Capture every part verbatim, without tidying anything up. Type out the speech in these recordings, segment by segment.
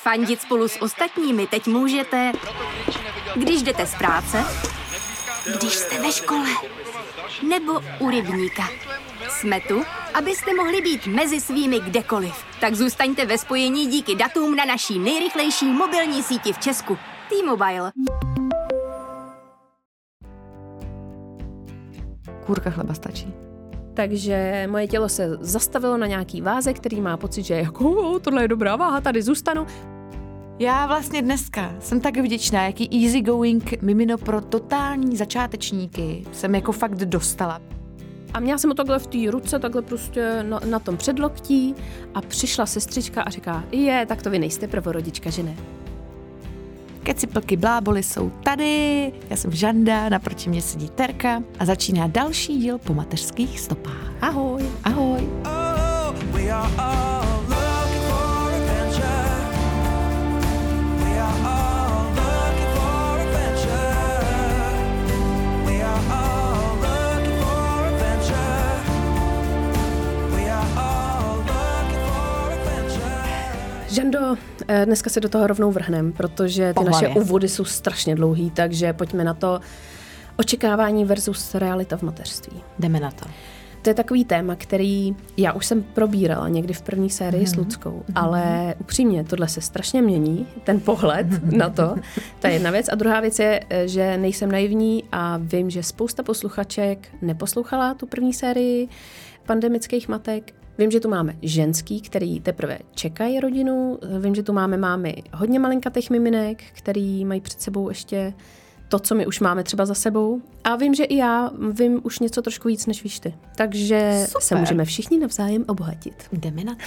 Fandit spolu s ostatními teď můžete, když jdete z práce, když jste ve škole, nebo u rybníka. Jsme tu, abyste mohli být mezi svými kdekoliv. Tak zůstaňte ve spojení díky datům na naší nejrychlejší mobilní síti v Česku. T-Mobile. Kůrka chleba stačí. Takže moje tělo se zastavilo na nějaký váze, který má pocit, že jako tohle je dobrá váha, tady zůstanu. Já vlastně dneska jsem tak vděčná, jaký easygoing mimino pro totální začátečníky jsem jako fakt dostala. A měla jsem ho takhle v té ruce, takhle prostě na, na tom předloktí a přišla sestřička a říká, je, tak to vy nejste prvorodička, že ne? Keciplky bláboli jsou tady, já jsem Žanda, naproti mě sedí Terka a začíná další díl Po mateřských stopách. Ahoj. Ahoj. Oh, we are all looking for adventure. We are all looking for adventure. We are all looking for adventure. We are all looking for adventure. Žando, dneska se do toho rovnou vrhnem, protože ty Pohlavě. naše úvody jsou strašně dlouhý, takže pojďme na to očekávání versus realita v mateřství. Jdeme na to. To je takový téma, který já už jsem probírala někdy v první sérii mm. s Ludskou, mm. ale upřímně, tohle se strašně mění, ten pohled na to. To je jedna věc. A druhá věc je, že nejsem naivní a vím, že spousta posluchaček neposlouchala tu první sérii pandemických matek. Vím, že tu máme ženský, který teprve čekají rodinu. Vím, že tu máme mámy hodně malinkatých miminek, který mají před sebou ještě to, co my už máme třeba za sebou. A vím, že i já vím už něco trošku víc, než víš ty. Takže Super. se můžeme všichni navzájem obohatit. Jdeme na to.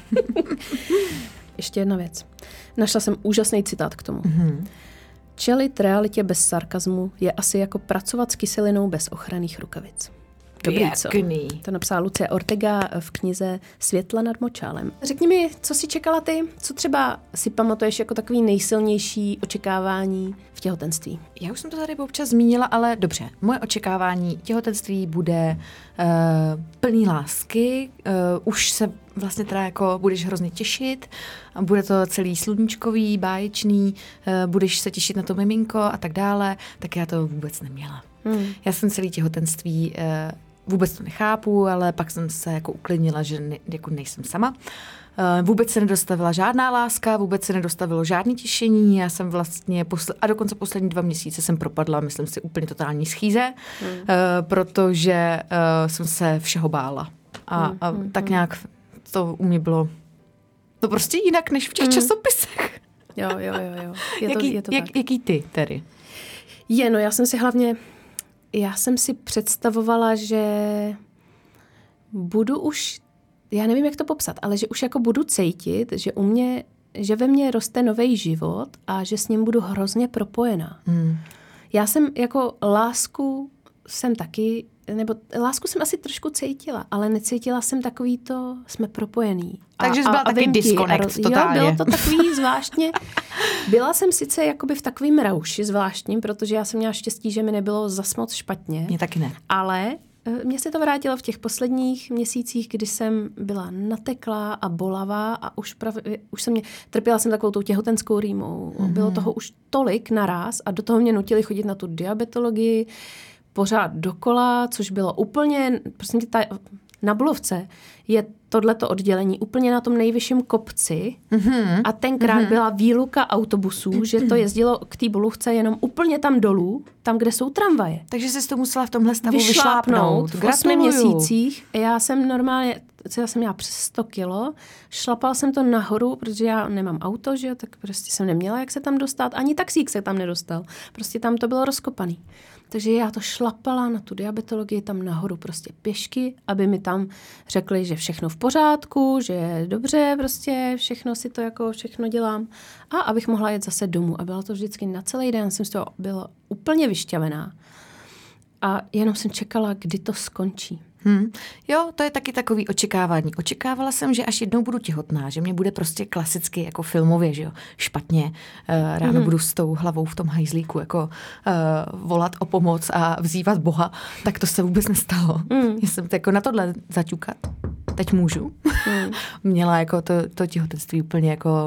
Ještě jedna věc. Našla jsem úžasný citát k tomu. Mm-hmm. Čelit realitě bez sarkazmu je asi jako pracovat s kyselinou bez ochranných rukavic. Dobrý, co? Pěkný. To napsala Lucie Ortega v knize Světla nad močálem. Řekni mi, co jsi čekala ty? Co třeba si pamatuješ jako takový nejsilnější očekávání v těhotenství? Já už jsem to tady občas zmínila, ale dobře. Moje očekávání těhotenství bude uh, plný lásky. Uh, už se vlastně teda jako budeš hrozně těšit. Bude to celý sluníčkový, báječný. Uh, budeš se těšit na to miminko a tak dále. Tak já to vůbec neměla. Hmm. Já jsem celý těhotenství uh, vůbec to nechápu, ale pak jsem se jako uklidnila, že ne, jako nejsem sama. Uh, vůbec se nedostavila žádná láska, vůbec se nedostavilo žádné těšení. Já jsem vlastně, posle- a dokonce poslední dva měsíce jsem propadla, myslím si, úplně totální schýze, hmm. uh, protože uh, jsem se všeho bála. A, hmm. a tak nějak to u mě bylo to prostě jinak, než v těch hmm. časopisech. Jo, jo, jo. jo. Je to, jaký, je to jak, tak. Jaký ty, Terry? Je, no já jsem si hlavně, já jsem si představovala, že budu už, já nevím, jak to popsat, ale že už jako budu cítit, že u mě, že ve mně roste nový život a že s ním budu hrozně propojená. Hmm. Já jsem jako lásku jsem taky, nebo lásku jsem asi trošku cítila, ale necítila jsem takový to, jsme propojený. A, Takže jsi byla a, taky a disconnect roz, totálně. Jo, bylo to takový zvláštně. Byla jsem sice jakoby v takovým rauši zvláštním, protože já jsem měla štěstí, že mi nebylo zas moc špatně. Mě taky ne. Ale mě se to vrátilo v těch posledních měsících, kdy jsem byla nateklá a bolavá a už, pravě, už jsem mě, trpěla jsem takovou tou těhotenskou rýmou. Mm-hmm. Bylo toho už tolik naraz a do toho mě nutili chodit na tu diabetologii pořád dokola, což bylo úplně, prostě ta, na Bulovce je tohleto oddělení úplně na tom nejvyšším kopci mm-hmm. a tenkrát mm-hmm. byla výluka autobusů, že to jezdilo k té Bulovce jenom úplně tam dolů, tam, kde jsou tramvaje. Takže jsi to musela v tomhle stavu vyšlápnout. vyšlápnout. V osmi měsících. Já jsem normálně, já jsem měla přes sto kilo, šlapala jsem to nahoru, protože já nemám auto, že tak prostě jsem neměla, jak se tam dostat. Ani taxík se tam nedostal. Prostě tam to bylo rozkopaný. Takže já to šlapala na tu diabetologii tam nahoru prostě pěšky, aby mi tam řekli, že všechno v pořádku, že je dobře, prostě všechno si to jako všechno dělám a abych mohla jet zase domů. A bylo to vždycky na celý den, jsem z toho byla úplně vyšťavená. A jenom jsem čekala, kdy to skončí. Hmm. Jo, to je taky takový očekávání. Očekávala jsem, že až jednou budu těhotná, že mě bude prostě klasicky jako filmově, že jo, špatně. Uh, ráno hmm. budu s tou hlavou v tom hajzlíku jako uh, volat o pomoc a vzývat Boha. Tak to se vůbec nestalo. Hmm. Já jsem jako na tohle zaťukat. Teď můžu. Hmm. Měla jako to, to těhotenství úplně jako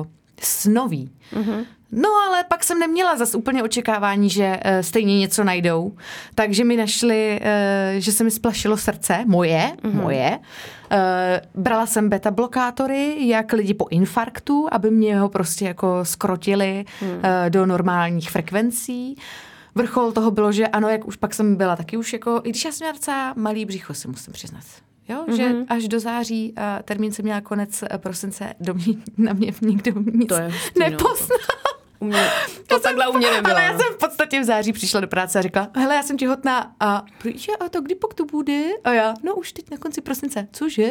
snový. Mm-hmm. No ale pak jsem neměla zas úplně očekávání, že uh, stejně něco najdou. Takže mi našli, uh, že se mi splašilo srdce, moje, mm-hmm. moje. Uh, brala jsem beta blokátory, jak lidi po infarktu, aby mě ho prostě jako skrotili mm. uh, do normálních frekvencí. Vrchol toho bylo, že ano, jak už pak jsem byla taky už jako, i když já jsem měla docela malý břicho, si musím přiznat. Jo, mm-hmm. že až do září a termín jsem měla konec prosince, do mě, na mě nikdo nic to je hustý, nepoznal. U mě, to takhle u mě nebylo. Ale já jsem v podstatě v září přišla do práce a řekla, hele, já jsem těhotná a proč, a to kdy pak to bude? A já, no už teď na konci prosince. Cože?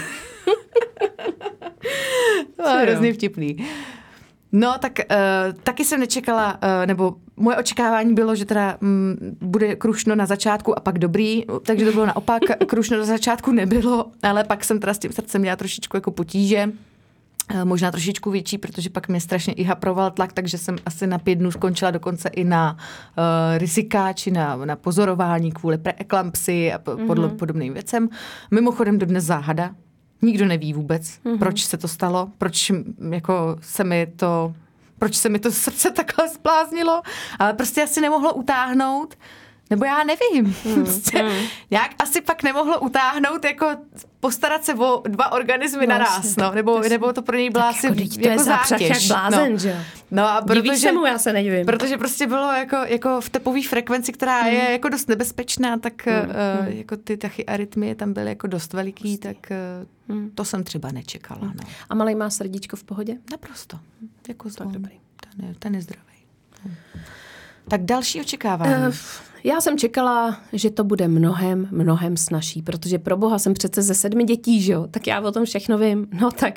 To bylo hrozně vtipný. No, tak uh, taky jsem nečekala, uh, nebo moje očekávání bylo, že teda um, bude krušno na začátku a pak dobrý, takže to bylo naopak, krušno na začátku nebylo, ale pak jsem teda s tím srdcem měla trošičku jako potíže, uh, možná trošičku větší, protože pak mě strašně i haproval tlak, takže jsem asi na pět dnů skončila dokonce i na uh, rizikáči, na, na pozorování kvůli preeklampsii a po, mm-hmm. podobným věcem. Mimochodem dodnes záhada. Nikdo neví vůbec, mm-hmm. proč se to stalo, proč jako se mi to, proč se mi to srdce takhle spláznilo, ale prostě asi nemohlo utáhnout, nebo já nevím. Mm, prostě, mm. Jak asi pak nemohlo utáhnout, jako postarat se o dva organismy no, naraz, no, nebo, nebo to pro něj byla asi jako, jako, jako zátěž. Jak blázen, no. že? No a protože, Divíš se mu, já se nedivím. Protože prostě bylo jako, jako v tepové frekvenci, která mm. je jako dost nebezpečná, tak mm. uh, jako ty tachyarytmie tam byly jako dost veliký, Pustý. tak uh, mm. to jsem třeba nečekala. No. A malej má srdíčko v pohodě? Naprosto. Jako tak dobrý. Ten je, ten je zdravý. No. Tak další očekávání. Uh, Já jsem čekala, že to bude mnohem, mnohem snazší, protože pro boha jsem přece ze sedmi dětí, že jo? Tak já o tom všechno vím. No tak,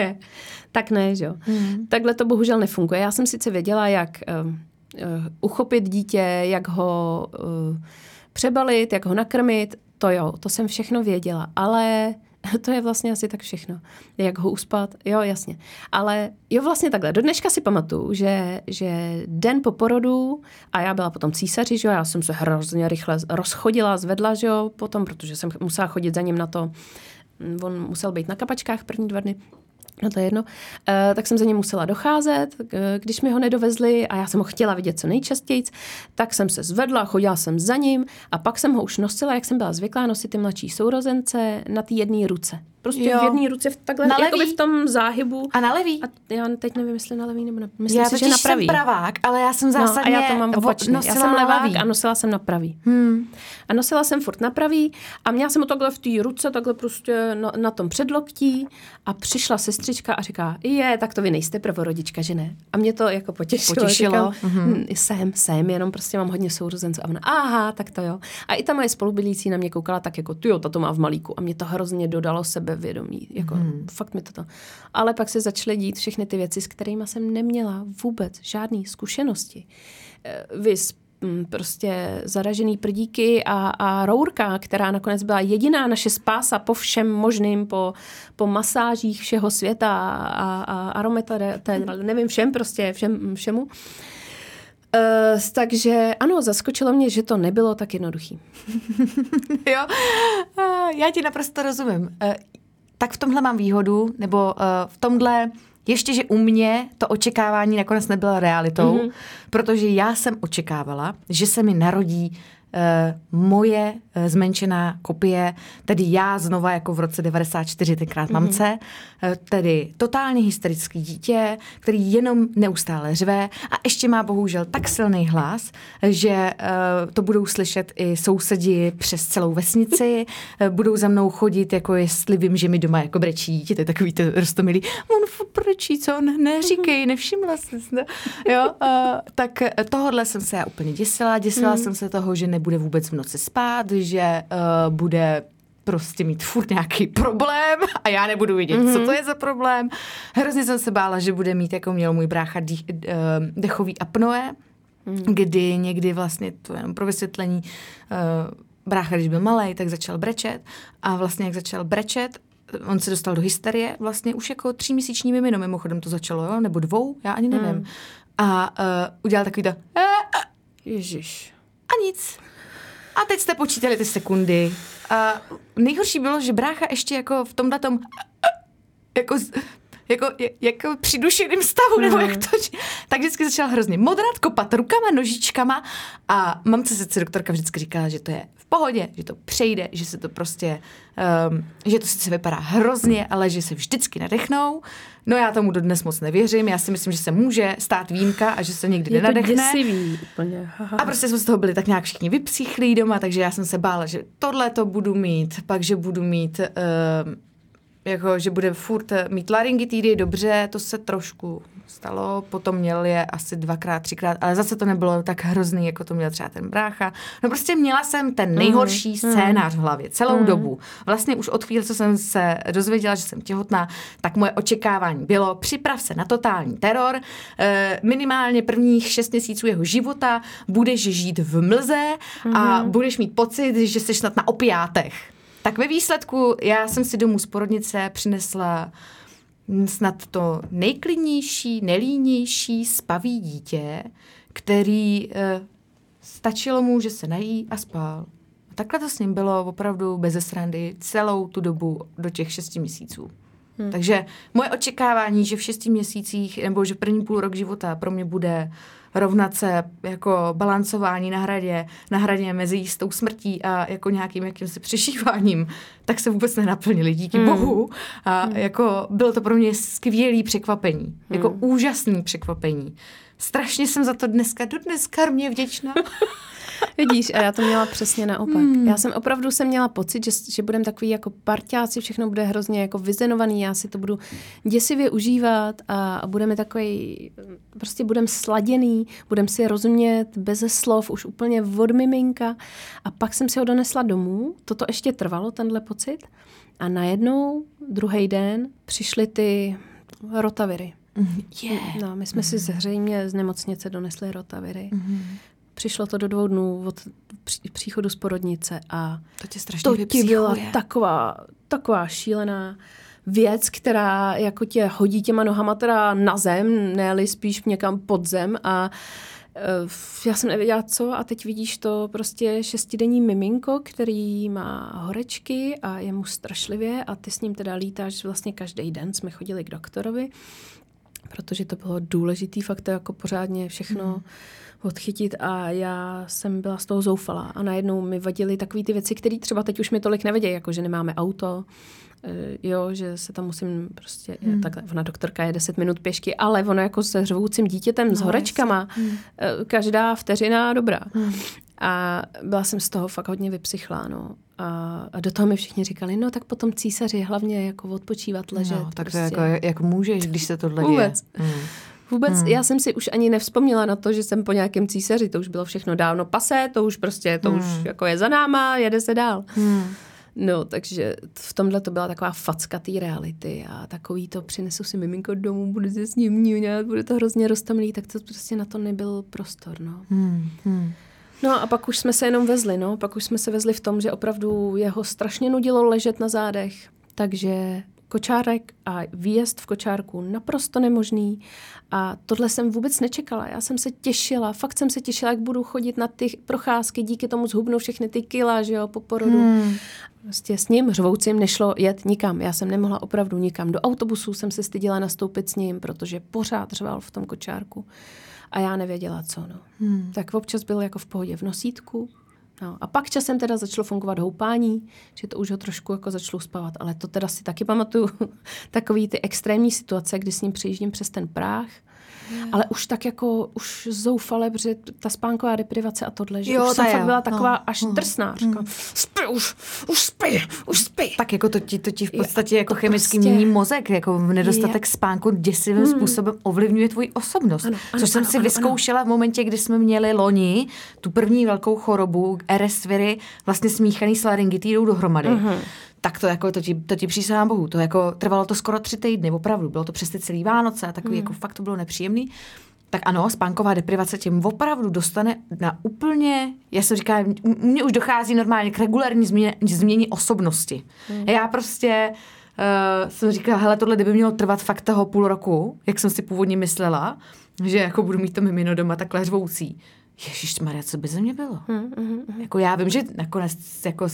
tak ne, že jo? Hmm. Takhle to bohužel nefunguje. Já jsem sice věděla, jak uh, uh, uchopit dítě, jak ho uh, přebalit, jak ho nakrmit, to jo, to jsem všechno věděla, ale to je vlastně asi tak všechno. Jak ho uspat, jo, jasně. Ale jo, vlastně takhle. Do dneška si pamatuju, že, že den po porodu, a já byla potom císaři, že jo, já jsem se hrozně rychle rozchodila, zvedla, že jo, potom, protože jsem musela chodit za ním na to, on musel být na kapačkách první dva dny, no to je jedno, e, tak jsem za ním musela docházet, e, když mi ho nedovezli a já jsem ho chtěla vidět co nejčastěji, tak jsem se zvedla, chodila jsem za ním a pak jsem ho už nosila, jak jsem byla zvyklá nosit ty mladší sourozence na té jedné ruce. Prostě jo. v jedné ruce v takhle, jakoby v tom záhybu. A na levý? A já teď nevím, jestli na levý nebo na myslím já si, že na pravý. Já jsem pravák, ale já jsem zásadně no, a já to mám opačně. Já jsem levák a nosila jsem na pravý. Hmm. A nosila jsem furt na pravý a měla jsem ho takhle v té ruce, takhle prostě na, na tom předloktí a přišla sestřička a říká, je, tak to vy nejste prvorodička, že ne? A mě to jako potěšilo. Potěšilo. Říkám, mm-hmm. jsem, jsem, jenom prostě mám hodně sourozenců. A ona, aha, tak to jo. A i ta moje spolubydlící na mě koukala tak jako, ty jo, tato má v malíku. A mě to hrozně dodalo sebevědomí. Jako, hmm. fakt mi to to. Ale pak se začaly dít všechny ty věci, s kterými jsem neměla vůbec žádný zkušenosti. Vys prostě zaražený prdíky a, a rourka, která nakonec byla jediná naše spása po všem možným, po, po masážích všeho světa a, a aromaterapii, nevím, všem prostě, všem, všemu. Uh, takže ano, zaskočilo mě, že to nebylo tak jednoduchý. Jo, uh, já ti naprosto rozumím. Uh, tak v tomhle mám výhodu, nebo uh, v tomhle ještě, že u mě to očekávání nakonec nebylo realitou, mm-hmm. protože já jsem očekávala, že se mi narodí uh, moje uh, zmenšená kopie, tedy já znova jako v roce devadesát čtyři tenkrát mm-hmm. mamce, uh, tedy totálně hysterický dítě, který jenom neustále řve a ještě má bohužel tak silný hlas, že uh, to budou slyšet i sousedi přes celou vesnici, uh, budou za mnou chodit, jako jestli vím, že mi doma jako brečí dítě, to je takový to roztomilý, on brečí, co on neříkej, nevšimla jsi. Jo, uh, tak tohodle jsem se já úplně děsila, děsila mm. jsem se toho, že nebude vůbec v noci spát, že uh, bude prostě mít furt nějaký problém a já nebudu vidět, mm-hmm. co to je za problém. Hrozně jsem se bála, že bude mít, jako měl můj brácha, dých, uh, dechový apnoe, mm. kdy někdy vlastně, to jenom pro vysvětlení, uh, brácha, když byl malej, tak začal brečet a vlastně jak začal brečet, on se dostal do hysterie, vlastně už jako tříměsíční mimino, mimochodem to začalo, jo? Nebo dvou, já ani nevím. Mm. A uh, udělal takový to Ježiš. A nic. A teď jste počítali ty sekundy. A nejhorší bylo, že brácha ještě jako v tomhletom jako jako, jako při dušeným stavu, mm. nebo jak to, tak vždycky začala hrozně modrat, kopat rukama, nožičkama a mamce sice doktorka vždycky říkala, že to je v pohodě, že to přejde, že se to prostě, um, že to sice vypadá hrozně, ale že se vždycky nadechnou. No já tomu dodnes moc nevěřím, já si myslím, že se může stát výjimka a že se někdy je nenadechne. Je to děsivý úplně. A prostě jsme z toho byli tak nějak všichni vypsychlí doma, takže já jsem se bála, že tohle to budu mít, pak že budu mít... Um, jako, že bude furt mít laryngitidy, dobře, to se trošku stalo, potom měl je asi dvakrát, třikrát, ale zase to nebylo tak hrozný, jako to měl třeba ten brácha. No prostě měla jsem ten nejhorší mm, scénář v hlavě celou mm. dobu. Vlastně už od chvíle, co jsem se dozvěděla, že jsem těhotná, tak moje očekávání bylo, připrav se na totální teror, e, minimálně prvních šest měsíců jeho života budeš žít v mlze mm. a budeš mít pocit, že jsi snad na opiátech. Tak ve výsledku já jsem si domů z porodnice přinesla snad to nejklidnější, nelínější, spavý dítě, který e, stačilo mu, že se nají a spal. A takhle to s ním bylo opravdu beze srandy celou tu dobu do těch šesti měsíců. Hmm. Takže moje očekávání, že v šesti měsících nebo že první půl rok života pro mě bude rovnat se jako balancování na hradě, na hradě mezi jistou smrtí a jako nějakým jakýmsi přežíváním, tak se vůbec nenaplnili, díky hmm. bohu. A hmm. jako bylo to pro mě skvělý překvapení, hmm. jako úžasný překvapení. Strašně jsem za to dneska, do dneska mě vděčná. Vidíš, a já to měla přesně naopak. Hmm. Já jsem opravdu jsem měla pocit, že, že budeme takový jako parťáci, všechno bude hrozně jako vyzenovaný, já si to budu děsivě užívat a, a budeme takový, prostě budeme sladěný, budeme si rozumět beze slov, už úplně od miminka. A pak jsem si ho donesla domů, toto ještě trvalo, tenhle pocit. A najednou, druhý den, přišly ty rotaviry. Yeah. No, my jsme mm. si zřejmě z nemocnice donesli rotaviry. Mm. Přišlo to do dvou dnů od příchodu z porodnice a to tě strašně to ti byla taková, taková šílená věc, která jako tě hodí těma nohama teda na zem, ne-li spíš někam pod zem a uh, já jsem nevěděla co a teď vidíš to prostě šestidenní miminko, který má horečky a je mu strašlivě a ty s ním teda lítáš vlastně každý den, jsme chodili k doktorovi, protože to bylo důležitý fakt to jako pořádně všechno mm. odchytit a já jsem byla z toho zoufalá a najednou mi vadily takové ty věci, které třeba teď už mi tolik nevědějí, jako že nemáme auto, jo, že se tam musím prostě, hmm. takhle, ona doktorka je deset minut pěšky, ale ono jako se řvoucím dítětem no, s horečkama, hmm. každá vteřina dobrá. Hmm. A byla jsem z toho fakt hodně vypsychlá, no. A, a do toho mi všichni říkali, no tak potom císaři hlavně jako odpočívat, ležet. No, tak prostě. to jako, jak můžeš, když se tohle děje. Vůbec. Hmm. Vůbec, hmm. já jsem si už ani nevzpomněla na to, že jsem po nějakém císaři, to už bylo všechno dávno pasé, to už prostě, to hmm. už jako je za náma, jede se dál. Hmm. No, takže v tomhle to byla taková facka té reality a takový to přinesu si miminko domů, budu se s ním ňuňat, bude to hrozně roztomilý, tak to prostě na to nebyl prostor, no. Hmm. Hmm. No a pak už jsme se jenom vezli, no, pak už jsme se vezli v tom, že opravdu jeho strašně nudilo ležet na zádech, takže kočárek a výjezd v kočárku naprosto nemožný a tohle jsem vůbec nečekala. Já jsem se těšila, fakt jsem se těšila, jak budu chodit na ty procházky, díky tomu zhubnu všechny ty kila, že jo, po porodu. Hmm. Prostě s ním řvoucím nešlo jet nikam. Já jsem nemohla opravdu nikam. Do autobusu jsem se styděla nastoupit s ním, protože pořád řval v tom kočárku a já nevěděla co, no. Hmm. Tak občas byl jako v pohodě v nosítku. No, a pak časem teda začalo fungovat houpání, že to už ho trošku jako začalo spavat, ale to teda si taky pamatuju takový ty extrémní situace, kdy s ním přejíždím přes ten práh, yeah. ale už tak jako, už zoufale, protože ta spánková deprivace a tohle, že jo, už jsem fakt byla taková no, až no, drsná, říkám, spí už, už spí, už spí. Tak jako to ti, to ti v podstatě jako chemicky prostě mění mozek, jako nedostatek je. spánku děsivým hmm. způsobem ovlivňuje tvoji osobnost, ano, ano, což jsem ano, si ano, vyzkoušela ano. v momentě, kdy jsme měli loni tu první velkou chorobu, R S viry, vlastně smíchaný s laryngitidou dohromady. Uh-huh. Tak to jako, to ti, to ti přísahám bohu, to jako trvalo to skoro tři týdny, opravdu, bylo to přes ty celý Vánoce a takový, hmm. jako fakt to bylo nepříjemný. Tak ano, spánková deprivace tě opravdu dostane na úplně, já jsem říkala, mně už dochází normálně k regulární změně, změně osobnosti. Hmm. Já prostě uh, jsem říkala, hele, tohle kdyby mělo trvat fakt toho půl roku, jak jsem si původně myslela, že jako budu mít to mimino doma takhle řvoucí. Ježišmarja, co by ze mě bylo? Hmm, hmm, hmm. Jako já vím, že nakonec jako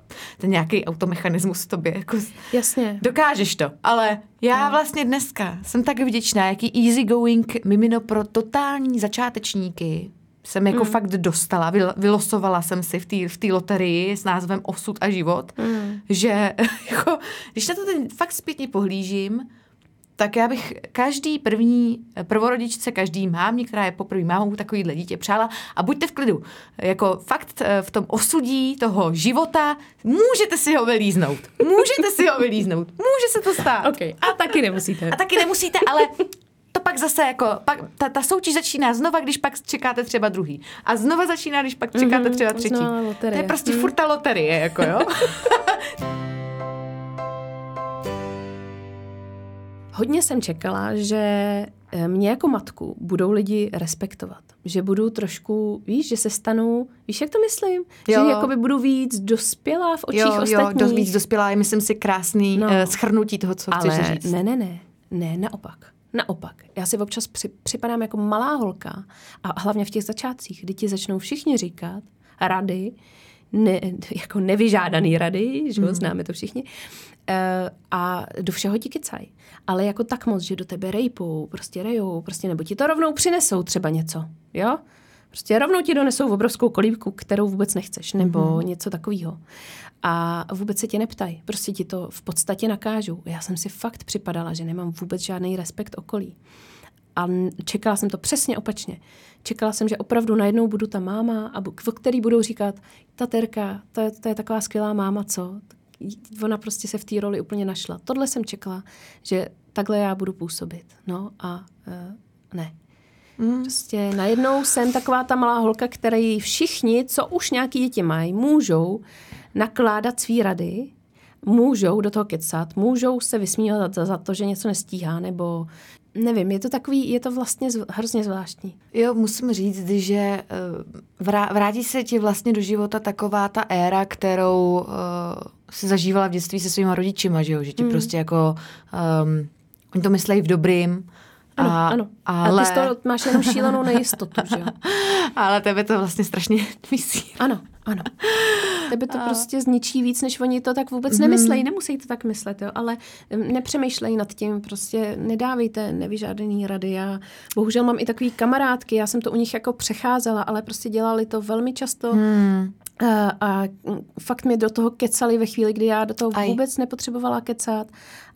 ten nějaký automechanismus v tobě. Jako Jasně. dokážeš to, ale já no. vlastně dneska jsem tak vděčná, jaký easygoing mimino pro totální začátečníky jsem jako mm. fakt dostala, vylosovala jsem si v té v té loterii s názvem Osud a život, mm. že jako, když na to ten fakt zpětně pohlížím, tak já bych každý první prvorodičce, každý mámě, která je poprvé mámou, takovýhle dítě přála a buďte v klidu. Jako fakt v tom osudí toho života můžete si ho vylíznout. Můžete si ho vylíznout. Může se to stát. Okay. A taky nemusíte. A taky nemusíte, ale to pak zase jako, pak ta, ta soutěž začíná znova, když pak čekáte třeba druhý. A znova začíná, když pak čekáte třeba třetí. Mm-hmm, to je prostě mm. furt ta loterie, jako jo. Hodně jsem čekala, že mě jako matku budou lidi respektovat. Že budu trošku, víš, že se stanu, víš, jak to myslím? Jo. Že jakoby budu víc dospělá v očích jo, ostatních. Jo, víc dospělá je, myslím si, krásný no. uh, shrnutí toho, co Ale chceš říct. ne, ne, ne, ne, naopak. Naopak. Já si občas při, připadám jako malá holka a hlavně v těch začátcích, kdy ti začnou všichni říkat rady, ne, jako nevyžádaný rady, že mm. známe to všichni, Uh, a do všeho ti kecaj. Ale jako tak moc, že do tebe rejpou, prostě rejou, prostě nebo ti to rovnou přinesou třeba něco, jo? Prostě rovnou ti donesou obrovskou kolíbku, kterou vůbec nechceš, nebo mm-hmm. něco takového. A vůbec se tě neptají, prostě ti to v podstatě nakážou. Já jsem si fakt připadala, že nemám vůbec žádný respekt okolí. A čekala jsem to přesně opačně. Čekala jsem, že opravdu najednou budu ta máma, a o který budou říkat, ta Terka, to je, to je taková skvělá máma, co? Ona prostě se v té roli úplně našla. Tohle jsem čekala, že takhle já budu působit. No a uh, ne. Mm. Prostě najednou jsem taková ta malá holka, který všichni, co už nějaký děti mají, můžou nakládat svý rady, můžou do toho kecat, můžou se vysmívat za, za to, že něco nestíhá, nebo nevím, je to takový, je to vlastně zv, hrozně zvláštní. Jo, musím říct, že vrá, vrátí se ti vlastně do života taková ta éra, kterou uh, si zažívala v dětství se svýma rodičima, že jo, že ti mm. prostě jako, um, oni to myslejí v dobrým. Ano, a, ano. Ale... A ty z toho máš jenom šílenou nejistotu, že jo. Ale tebe to vlastně strašně myslí. Ano, ano. Tebe to a... prostě zničí víc, než oni to tak vůbec nemyslejí. Nemusí to tak myslet, jo, ale nepřemýšlej nad tím, prostě nedávejte nevyžádaný rady. Já bohužel mám i takový kamarádky, já jsem to u nich jako přecházela, ale prostě dělali to velmi často. Hmm. A, a fakt mě do toho kecali ve chvíli, kdy já do toho Aj. vůbec nepotřebovala kecat.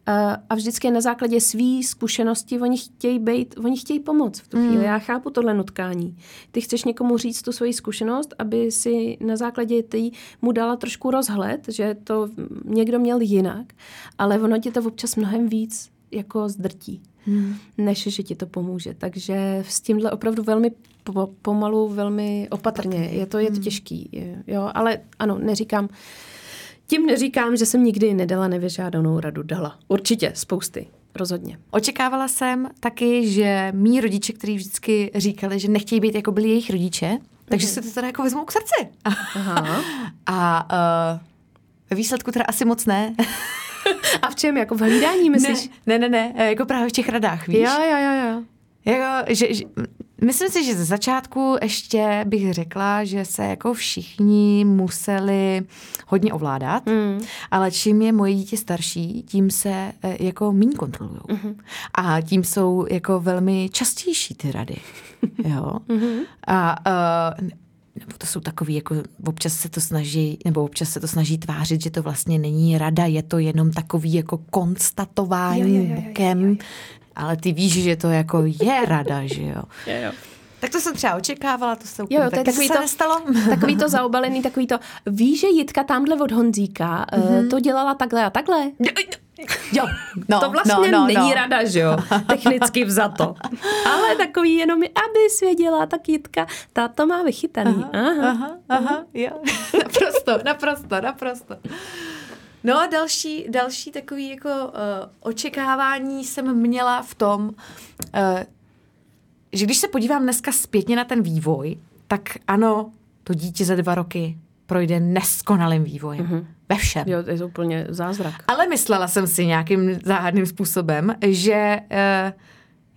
A vždycky na základě svý zkušenosti oni chtějí být, oni chtějí pomoct v tu chvíli. Mm. Já chápu tohle nutkání. Ty chceš někomu říct tu svoji zkušenost, aby si na základě ty mu dala trošku rozhled, že to někdo měl jinak, ale ono ti to občas mnohem víc jako zdrtí, mm. než že ti to pomůže. Takže s tímhle opravdu velmi po, pomalu, velmi opatrně. Je to, je to těžký. Jo? Ale ano, neříkám, tím neříkám, že jsem nikdy nedala nevyžádanou radu. Dala. Určitě, spousty. Rozhodně. Očekávala jsem taky, že mí rodiče, kteří vždycky říkali, že nechtějí být jako byli jejich rodiče, takže se to teda jako vezmou k srdci. Aha. A uh, ve výsledku teda asi moc ne. A v čem? Jako v hlídání, myslíš? Ne, ne, ne, ne, jako právě v těch radách, víš? Jo, jo, jo, jo. Jako, že, že, myslím si, že ze začátku ještě bych řekla, že se jako všichni museli hodně ovládat, mm. ale čím je moje dítě starší, tím se jako míň kontrolujou. Mm-hmm. A tím jsou jako velmi častější ty rady. Jo? Mm-hmm. A uh, nebo to jsou takový, jako občas se to snaží, nebo občas se to snaží tvářit, že to vlastně není rada, je to jenom takový jako konstatování bokem. Ale ty víš, že to jako je rada, že jo? Jo, jo. Tak to jsem třeba očekávala, to se úplně taky se to, nestalo. Takový to zaobalený, takový to, víš, že Jitka tamhle od Honzíka mm-hmm. to dělala takhle a takhle? Jo, no, to vlastně no, no, není no. rada, že jo? Technicky vzato. Ale takový jenom, aby svěděla, tak Jitka, ta to má vychytaný. Aha, aha, aha, aha jo. Naprosto, naprosto, naprosto. No a další, další takový jako uh, očekávání jsem měla v tom, uh, že když se podívám dneska zpětně na ten vývoj, tak ano, to dítě za dva roky projde neskonalým vývojem. Mm-hmm. Ve všem. Jo, to je úplně zázrak. Ale myslela jsem si nějakým záhadným způsobem, že uh,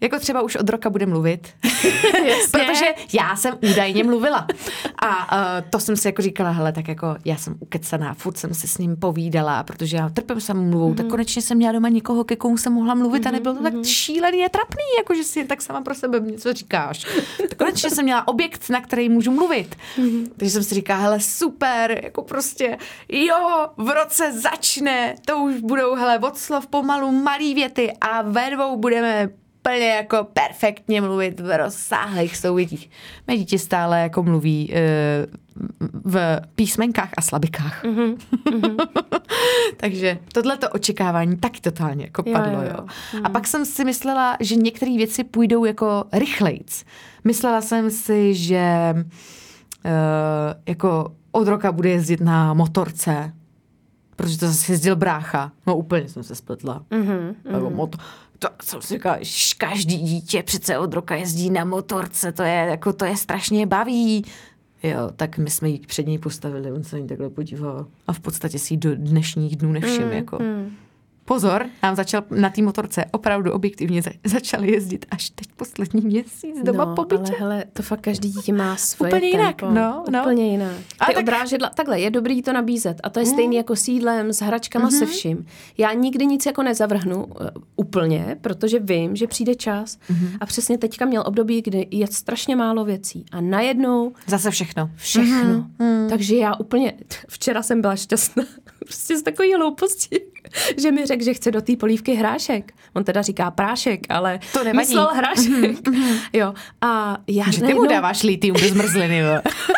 Jako třeba už od roka bude mluvit. Protože já jsem údajně mluvila. A uh, to jsem si jako říkala, hele, tak jako já jsem ukecaná, furt jsem se s ním povídala, protože já trpím samomluvou, mm-hmm. tak konečně jsem měla doma někoho, ke komu jsem mohla mluvit mm-hmm. a nebylo to tak šílený a trapný, jako že si tak sama pro sebe něco říkáš. Tak konečně jsem měla objekt, na který můžu mluvit. Mm-hmm. Takže jsem si říkala, hele, super, jako prostě, jo, v roce začne, to už budou, hele, od slov pomalu malý věty a ve dvou budeme úplně jako perfektně mluvit v rozsáhlých souvětích. Mé dítě stále jako mluví uh, v písmenkách a slabikách. Mm-hmm. Mm-hmm. Takže tohleto očekávání taky totálně jako padlo. Jo, jo. Jo. Mm. A pak jsem si myslela, že některé věci půjdou jako rychlejc. Myslela jsem si, že uh, jako od roka bude jezdit na motorce, protože to zase jezdil brácha. No úplně jsem se spletla. Mm-hmm. Jako moto- to jsem si říkala, každý dítě přece od roka jezdí na motorce, to je, jako, to je strašně baví. Jo, tak my jsme ji před něj postavili, on se ní takhle podíval a v podstatě si ji do dnešních dnů nevšim. Mm, jako. Mm. Pozor, nám začal na té motorce opravdu objektivně za, začal jezdit až teď poslední měsíc doma no, po bytě. Ale hele, to fakt každý dítě má svoje úplně jinak, tempo. no, no. Úplně jinak. A Ty tak... odrážedla, takhle, je dobrý to nabízet a to je mm. stejný jako s jídlem, s hračkama, mm-hmm. se vším. Já nikdy nic jako nezavrhnu uh, úplně, protože vím, že přijde čas mm-hmm. a přesně teďka měl období, kdy je strašně málo věcí a najednou zase všechno. Všechno. Mm. Takže já úplně, včera jsem byla šťastná, prostě z takový hlouposti, že mi řekl, že chce do té polívky hrášek. On teda říká prášek, ale to nevadí. Myslel hrášek. Mm-hmm. Jo. A já že ty najednou... mu dáváš litium do zmrzliny, jo.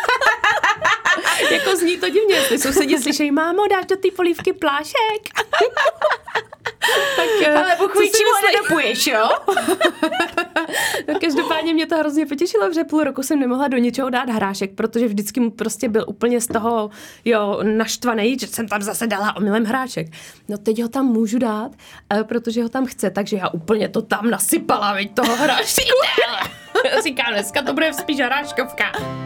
Jako zní to divně. Ty sousedí slyšejí, mámo, dáš do té polívky plášek? Tak, ale buchví, čím ho nedopuješ, jo? No, každopádně mě to hrozně potěšilo, že půl roku jsem nemohla do něčeho dát hrášek, protože vždycky mu prostě byl úplně z toho, jo, naštvaný, že jsem tam zase dala omylem hrášek. No teď ho tam můžu dát, protože ho tam chce, takže já úplně to tam nasypala, veď toho hrášku. Říkám, dneska to bude spíš hráškovka.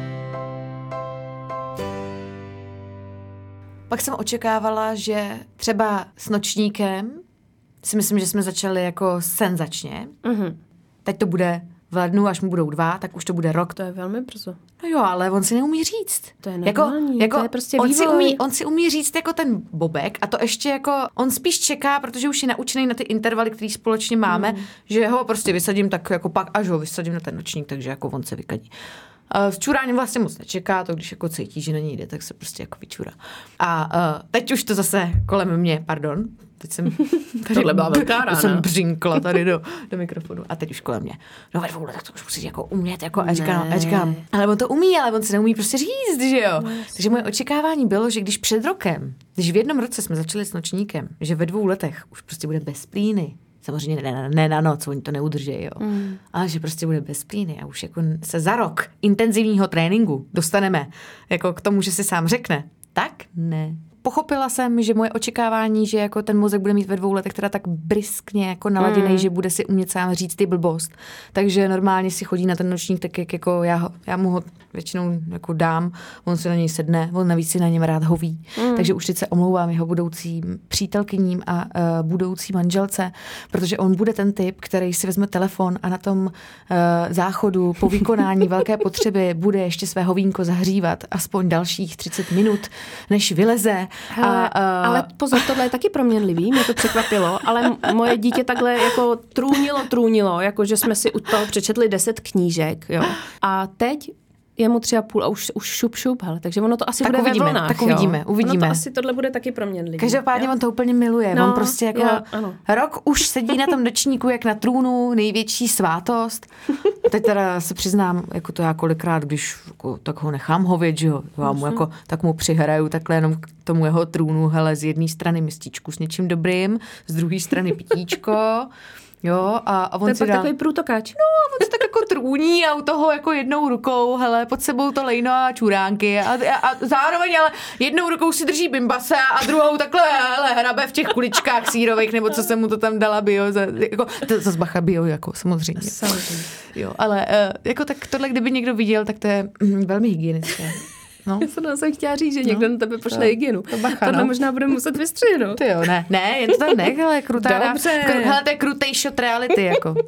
Pak jsem očekávala, že třeba s nočníkem si myslím, že jsme začali jako senzačně. Mm-hmm. Teď to bude v lednu, až mu budou dva, tak už to bude rok. To je velmi brzo. No jo, ale on si neumí říct. To je normální, jako, jako to je prostě on vývoj. si, umí, on si umí říct jako ten Bobek a to ještě jako, on spíš čeká, protože už je naučený na ty intervaly, které společně máme, mm. že ho prostě vysadím tak jako pak, až ho vysadím na ten nočník, takže jako on se vykadí. S čuráním vlastně moc nečeká, to když jako cítí, že na něj jde, tak se prostě jako vyčurá. A uh, teď už to zase kolem mě, pardon, teď jsem tady, tohle byla velká rána. jsem břinkla tady do, do mikrofonu a teď už kolem mě. No ve dvou letech to už musí jako umět, jako a říkám, a říkám, ale on to umí, ale on se neumí prostě říct, že jo. No, takže moje očekávání bylo, že když před rokem, když v jednom roce jsme začali s nočníkem, že ve dvou letech už prostě bude bez plíny. Samozřejmě ne, ne, ne na noc, oni to neudrží, jo. Mm. Ale že prostě bude bez plíny a už jako se za rok intenzivního tréninku dostaneme jako k tomu, že si sám řekne, tak ne. Pochopila jsem, že moje očekávání, že jako ten mozek bude mít ve dvou letech teda tak briskně jako naladěnej, mm. že bude si umět sám říct ty blbost. Takže normálně si chodí na ten nočník tak, jak jako já, já mu ho většinou jako dám, on si na něj sedne, on navíc si na něm rád hoví. Mm. Takže už teď se omlouvám jeho budoucím přítelkyním a uh, budoucí manželce, protože on bude ten typ, který si vezme telefon a na tom uh, záchodu po vykonání velké potřeby bude ještě své hovínko zahřívat aspoň dalších třicet minut, než vyleze. Hele, a, a... ale pozor, tohle je taky proměnlivý, mě to překvapilo, ale moje dítě takhle jako trůnilo, trůnilo, jako že jsme si u toho přečetli deset knížek, jo. A teď je mu tři a půl a už, už šup, šup, hele, takže ono to asi tak bude uvidíme, ve vlnách, tak uvidíme, jo. uvidíme. Ono to asi tohle bude taky proměnlivý. Každopádně jo? on to úplně miluje, no, on prostě jako já, ano. rok už sedí na tom nočníku jak na trůnu, největší svátost. A teď teda se přiznám, jako to já kolikrát, když jako, tak ho nechám hovět, že jo, já mu jako, tak mu přihraju takhle jenom k tomu jeho trůnu, hele, z jedné strany mističku s něčím dobrým, z druhé strany pitíčko. Jo, a, a on to je si pak dá... takový průtokáč. No, on se tak jako trůní a u toho jako jednou rukou, hele, pod sebou to lejno a čuránky a, a, a zároveň, ale jednou rukou si drží bimbase a druhou takhle, hele, hrabe v těch kuličkách sírových, nebo co se mu to tam dala bio, za, jako, to zase bacha bio, jako samozřejmě. Samozřejmě. Jo, ale jako tak tohle, kdyby někdo viděl, tak to je mm, velmi hygienické. No. Já jsem, jsem chtěla říct, že někdo no, na tebe pošle to, hygienu. To bacha, Tohle no. možná budeme muset vystřihnout. Ty jo, ne, ne, jen to tam nech, ale krutá. Dobře. Kru, hele, to je krutej shot reality, jako.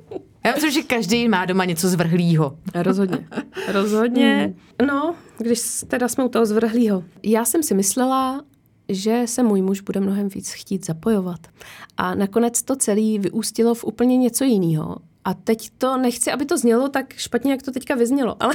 Já myslím, že každý má doma něco zvrhlýho. Rozhodně. Rozhodně. No, když teda jsme u toho zvrhlýho. Já jsem si myslela, že se můj muž bude mnohem víc chtít zapojovat. A nakonec to celé vyústilo v úplně něco jiného. A teď to nechci, aby to znělo tak špatně, jak to teďka vyznělo, ale,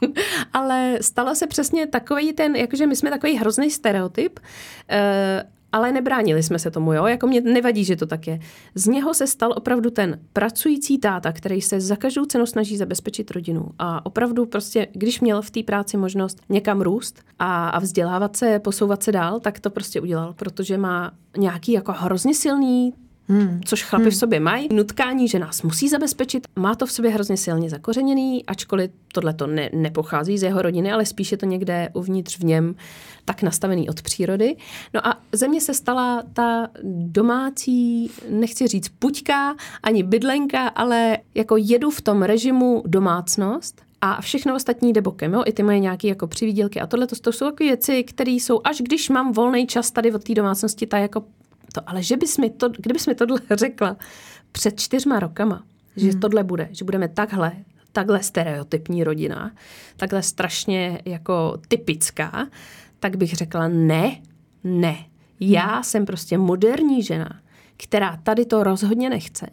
ale stalo se přesně takový ten, jakože my jsme takový hrozný stereotyp, eh, ale nebránili jsme se tomu, jo, jako mě nevadí, že to tak je. Z něho se stal opravdu ten pracující táta, který se za každou cenu snaží zabezpečit rodinu a opravdu prostě, když měl v té práci možnost někam růst a, a vzdělávat se, posouvat se dál, tak to prostě udělal, protože má nějaký jako hrozně silný Hmm. což chlapi hmm. v sobě mají, nutkání, že nás musí zabezpečit. Má to v sobě hrozně silně zakořeněný, ačkoliv tohle to ne, nepochází z jeho rodiny, ale spíš je to někde uvnitř v něm tak nastavený od přírody. No a ze mě se stala ta domácí, nechci říct puťka, ani bydlenka, ale jako jedu v tom režimu domácnost a všechno ostatní jde bokem, jo? I ty moje nějaké jako přivídělky a tohle, to, to jsou takové věci, které jsou, až když mám volný čas tady od té domácnosti, ta jako to, ale že bys mi to, kdybys mi tohle řekla před čtyřma rokama, že hmm. tohle bude, že budeme takhle, takhle stereotypní rodina, takhle strašně jako typická, tak bych řekla ne, ne. Já hmm. jsem prostě moderní žena, která tady to rozhodně nechce.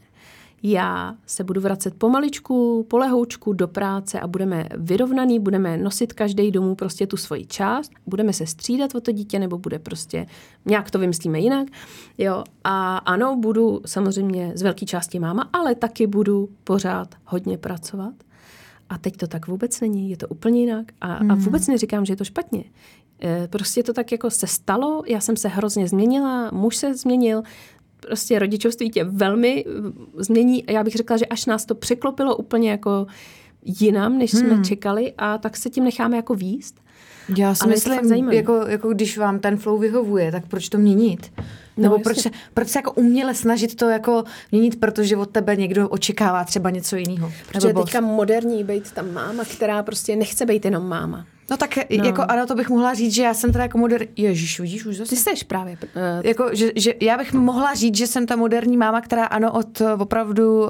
Já se budu vracet pomaličku, polehoučku do práce a budeme vyrovnaný, budeme nosit každý domů prostě tu svoji část, budeme se střídat o to dítě, nebo bude prostě, nějak to vymyslíme jinak. Jo, a ano, budu samozřejmě z velké části máma, ale taky budu pořád hodně pracovat. A teď to tak vůbec není, je to úplně jinak. A, hmm. a vůbec neříkám, že je to špatně. E, prostě to tak jako se stalo, já jsem se hrozně změnila, muž se změnil, prostě rodičovství tě velmi změní a já bych řekla, že až nás to překlopilo úplně jako jinam, než jsme hmm. čekali a tak se tím necháme jako víst. Já si myslím, jako, jako když vám ten flow vyhovuje, tak proč to měnit? No, nebo proč se, proč se jako uměle snažit to jako měnit, protože od tebe někdo očekává třeba něco jiného. Protože je teďka moderní být ta máma, která prostě nechce být jenom máma. No tak no. jako ano, to bych mohla říct, že já jsem teda jako moder... Ježiš, vidíš už zase? Ty jsi právě. Uh, jako, že, že já bych mohla říct, že jsem ta moderní máma, která ano, od opravdu uh,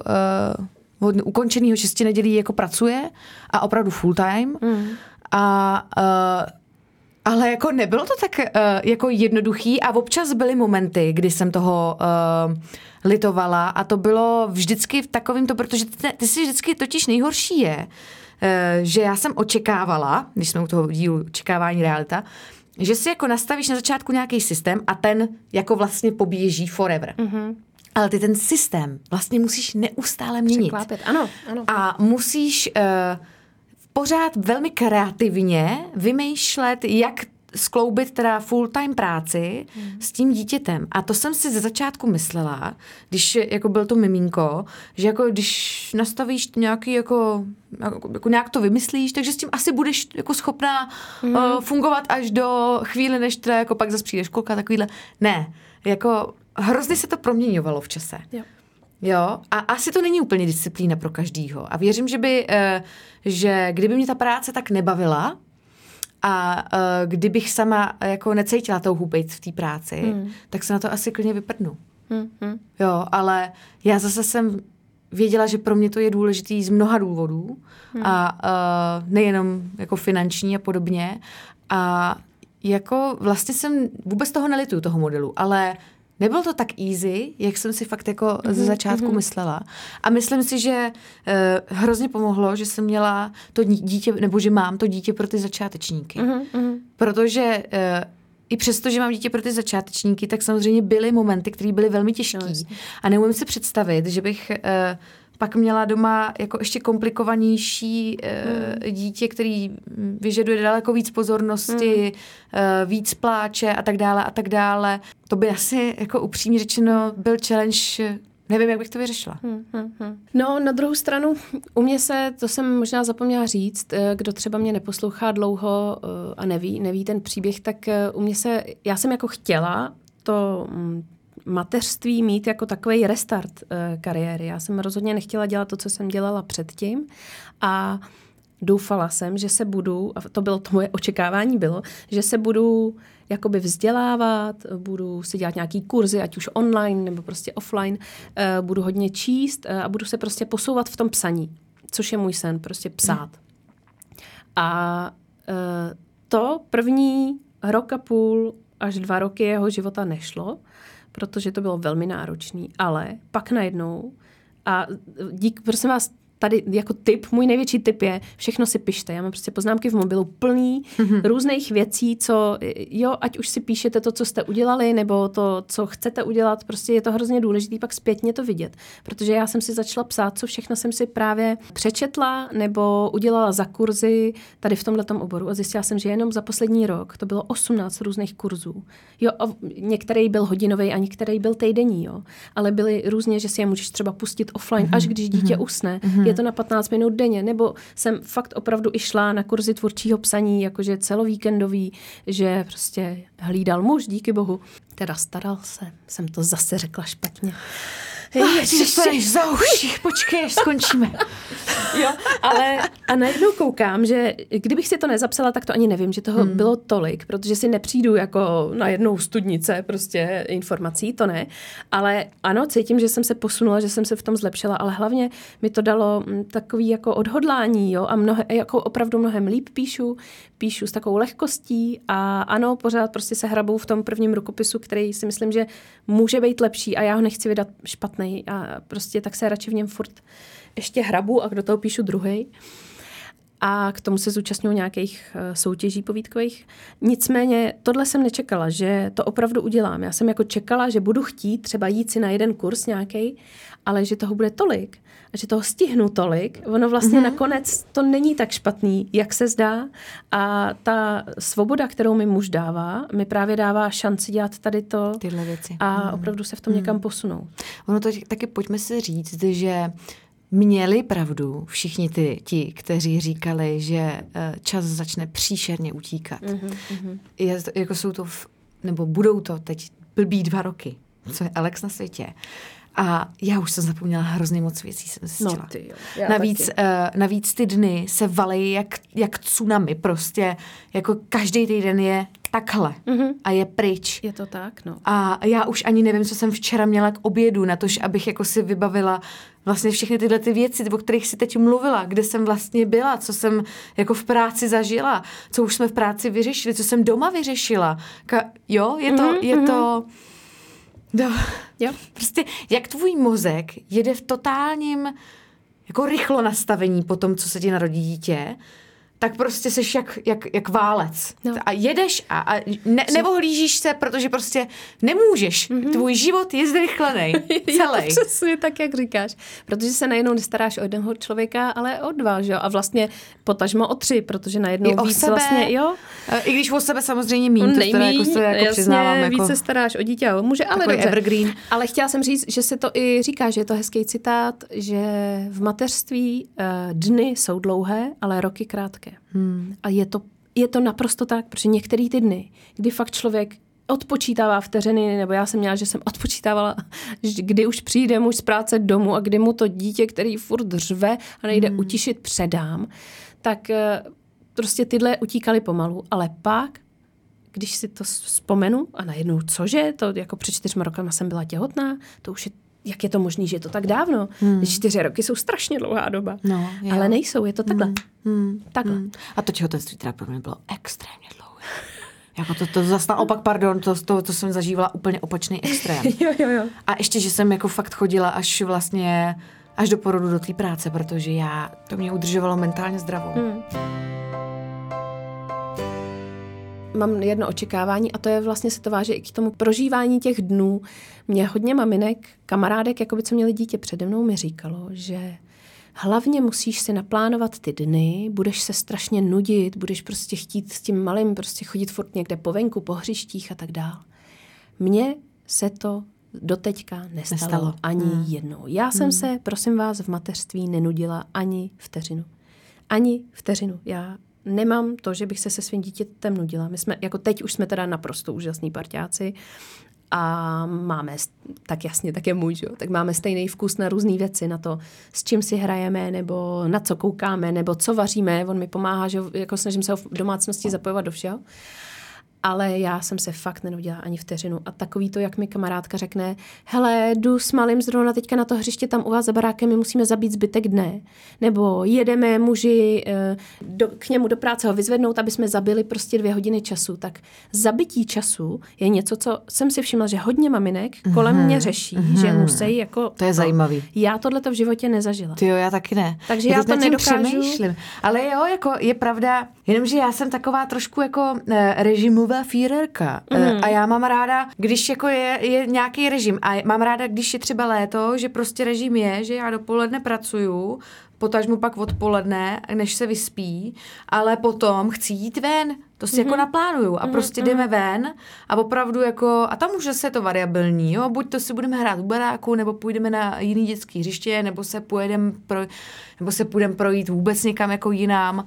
od ukončeného šesti nedělí jako pracuje a opravdu full time. Mm. A uh, ale jako nebylo to tak uh, jako jednoduchý a občas byly momenty, kdy jsem toho uh, litovala a to bylo vždycky v takovým to, protože ty, ty si vždycky totiž nejhorší je, uh, že já jsem očekávala, když jsme u toho dílu očekávání realita, že si jako nastavíš na začátku nějaký systém a ten jako vlastně poběží forever. Mm-hmm. Ale ty ten systém vlastně musíš neustále měnit. Překlápět, ano, ano. A musíš uh, pořád velmi kreativně vymýšlet, jak skloubit teda full-time práci hmm. s tím dítětem. A to jsem si ze začátku myslela, když jako byl to miminko, že jako když nastavíš nějaký jako, jako nějak to vymyslíš, takže s tím asi budeš jako schopná hmm. uh, fungovat až do chvíle, než teda jako pak zase přijde školka, takovýhle. Ne, jako hrozně se to proměňovalo v čase. Jo. Jo, a asi to není úplně disciplína pro každýho. A věřím, že by, že kdyby mě ta práce tak nebavila a kdybych sama jako necítila touhu být v té práci, hmm. tak se na to asi klidně vyprdnu. Hmm. Hmm. Jo, ale já zase jsem věděla, že pro mě to je důležitý z mnoha důvodů hmm. a nejenom jako finanční a podobně. A jako vlastně jsem vůbec toho nelituju, toho modelu, ale nebylo to tak easy, jak jsem si fakt jako mm-hmm, ze začátku mm-hmm. myslela. A myslím si, že uh, hrozně pomohlo, že jsem měla to dítě, nebo že mám to dítě pro ty začátečníky. Mm-hmm. Protože uh, i přesto, že mám dítě pro ty začátečníky, tak samozřejmě byly momenty, které byly velmi těžké. No, a neumím si představit, že bych uh, pak měla doma jako ještě komplikovanější uh, mm. dítě, který vyžaduje daleko víc pozornosti, mm. uh, víc pláče a tak dále a tak dále. To by asi jako upřímně řečeno byl challenge, nevím, jak bych to vyřešila. Hmm, hmm, hmm. No, na druhou stranu, u mě se, to jsem možná zapomněla říct, kdo třeba mě neposlouchá dlouho a neví, neví ten příběh, tak u mě se, já jsem jako chtěla to mateřství mít jako takovej restart uh, kariéry. Já jsem rozhodně nechtěla dělat to, co jsem dělala předtím a doufala jsem, že se budu, a to bylo to moje očekávání bylo, že se budu jakoby vzdělávat, budu si dělat nějaký kurzy, ať už online nebo prostě offline, uh, budu hodně číst uh, a budu se prostě posouvat v tom psaní, což je můj sen, prostě psát. Hmm. A uh, to první rok a půl až dva roky jeho života nešlo, protože to bylo velmi náročný, ale pak najednou a dík, prosím vás, tady jako tip, můj největší tip je, všechno si pište. Já mám prostě poznámky v mobilu plný mm-hmm. různých věcí, co, jo, ať už si píšete to, co jste udělali, nebo to, co chcete udělat, prostě je to hrozně důležité pak zpětně to vidět. Protože já jsem si začala psát, co všechno jsem si právě přečetla, nebo udělala za kurzy tady v tomhletom oboru a zjistila jsem, že jenom za poslední rok to bylo osmnáct různých kurzů. Jo, některý byl hodinový a některý byl týdenní, jo. Ale byly různě, že si je můžeš třeba pustit offline, mm-hmm. až když dítě mm-hmm. usne. Mm-hmm. Je to na patnáct minut denně, nebo jsem fakt opravdu i šla na kurzy tvůrčího psaní, jakože celovíkendový, že prostě hlídal muž, díky bohu. Teda staral se, jsem to zase řekla špatně. Ach, ty dostaneš za uši, počkej, až skončíme. Jo, ale a najednou koukám, že kdybych si to nezapsala, tak to ani nevím, že toho hmm. bylo tolik, protože si nepřijdu jako na jednou studnice prostě informací, to ne. Ale ano, cítím, že jsem se posunula, že jsem se v tom zlepšila, ale hlavně mi to dalo takový jako odhodlání, jo, a mnohe, jako opravdu mnohem líp píšu, píšu s takovou lehkostí a ano, pořád prostě se hrabou v tom prvním rukopisu, který si myslím, že může být lepší a já ho nechci vydat špatný a prostě tak se radši v něm furt ještě hrabu a do toho píšu druhej. A k tomu se zúčastňuji nějakých uh, soutěží povídkových. Nicméně tohle jsem nečekala, že to opravdu udělám. Já jsem jako čekala, že budu chtít třeba jít si na jeden kurz nějaký, ale že toho bude tolik a že toho stihnu tolik. Ono vlastně mm-hmm. nakonec to není tak špatný, jak se zdá. A ta svoboda, kterou mi muž dává, mi právě dává šanci dělat tady to tyhle věci. A mm. opravdu se v tom mm. někam posunout. Ono to taky pojďme si říct, že měli pravdu všichni ty, ti, kteří říkali, že čas začne příšerně utíkat. Mm-hmm. Je, jako jsou to, v, nebo budou to teď blbý dva roky, co je Alex na světě. A já už jsem zapomněla hrozně moc věcí, jsem zjistila. No, ty jo. Navíc, uh, navíc ty dny se valejí jak, jak tsunami, prostě jako každý týden je takhle mm-hmm. a je pryč. Je to tak, no. A já už ani nevím, co jsem včera měla k obědu, na tož, abych jako si vybavila vlastně všechny tyhle ty věci, o kterých si teď mluvila, kde jsem vlastně byla, co jsem jako v práci zažila, co už jsme v práci vyřešili, co jsem doma vyřešila. Ka- jo, je to, mm-hmm. je to... No, jo. Prostě jak tvůj mozek jede v totálním jako rychlo nastavení po tom, co se ti narodí dítě, tak prostě seš jak, jak, jak válec. No. A jedeš a, a ne, neohlížíš se, protože prostě nemůžeš. Mm-hmm. Tvůj život je zrychlený. Celý. Přesně tak, jak říkáš. Protože se najednou nestaráš o jednoho člověka, ale o dva, že jo? A vlastně potažmo o tři, protože najednou I víc sebe, vlastně, jo? I když o sebe samozřejmě míň, to teda jako, to jako jasně, přiznávám. Jako, víc se staráš o dítě a o muže, ale dobře. Evergreen. Ale chtěla jsem říct, že se to i říká, že je to hezký citát, že v mateřství uh, dny jsou dlouhé, ale roky krátké. Hmm. A je to, je to naprosto tak, protože některé ty dny, kdy fakt člověk odpočítává vteřiny, nebo já jsem měla, že jsem odpočítávala, kdy už přijde muž z práce domů a kdy mu to dítě, který furt řve a nejde hmm. utišit, předám, tak prostě tyhle utíkaly pomalu. Ale pak, když si to vzpomenu a najednou cože, to jako před čtyřma rokama jsem byla těhotná, to už je jak je to možný, že je to tak dávno? Hmm. Čtyři roky jsou strašně dlouhá doba. No, ale nejsou, je to takhle. Hmm. Hmm. Takhle. Hmm. A to těhotenství teda pro mě bylo extrémně dlouhé. Jako to, to zase naopak, pardon, to, to, to jsem zažívala úplně opačný extrém. jo, jo, jo. A ještě, že jsem jako fakt chodila až vlastně, až do porodu do té práce, protože já, to mě udržovalo mentálně zdravou. Hmm. Mám jedno očekávání a to je vlastně se to váže i k tomu prožívání těch dnů. Mě hodně maminek, kamarádek, jakoby co měli dítě přede mnou, mi říkalo, že hlavně musíš si naplánovat ty dny, budeš se strašně nudit, budeš prostě chtít s tím malým prostě chodit furt někde po venku, po hřištích a tak dál. Mně se to doteďka nestalo, nestalo. ani hmm. jednou. Já jsem hmm. se, prosím vás, v mateřství nenudila ani vteřinu. Ani vteřinu. Já nemám to, že bych se se svým dítětem nudila. My jsme, jako teď už jsme teda naprosto úžasní parťáci a máme, tak jasně, tak je můj, jo? Tak máme stejný vkus na různé věci, na to, s čím si hrajeme, nebo na co koukáme, nebo co vaříme. On mi pomáhá, že jako snažím se ho v domácnosti zapojovat do všeho. Ale já jsem se fakt nenudila ani vteřinu. A takový to, jak mi kamarádka řekne, hele, jdu s malým zrovna teďka na to hřiště tam u vás za barákem, my musíme zabít zbytek dne. Nebo jedeme muži do, k němu do práce ho vyzvednout, aby jsme zabili prostě dvě hodiny času. Tak zabití času je něco, co jsem si všimla, že hodně maminek kolem Mhm, mě řeší, mhm. že musí jako... To je zajímavý. Já tohleto v životě nezažila. Ty jo, já taky ne. Takže já já teď to nad tím nedokážu. přemýšlím. Ale jo, jako je pravda, jenomže já jsem taková trošku jako eh, režimová Führerka. Mm. A já mám ráda, když jako je, je nějaký režim a mám ráda, když je třeba léto, že prostě režim je, že já dopoledne pracuju, potažmu pak odpoledne, než se vyspí, ale potom chci jít ven. To si mm-hmm. jako naplánuju a prostě mm-hmm. jdeme ven a opravdu jako, a tam už zase je to variabilní, jo, buď to si budeme hrát u baráku, nebo půjdeme na jiný dětský hřiště, nebo se pojedeme pro, nebo se půjdeme projít vůbec někam jako jinam,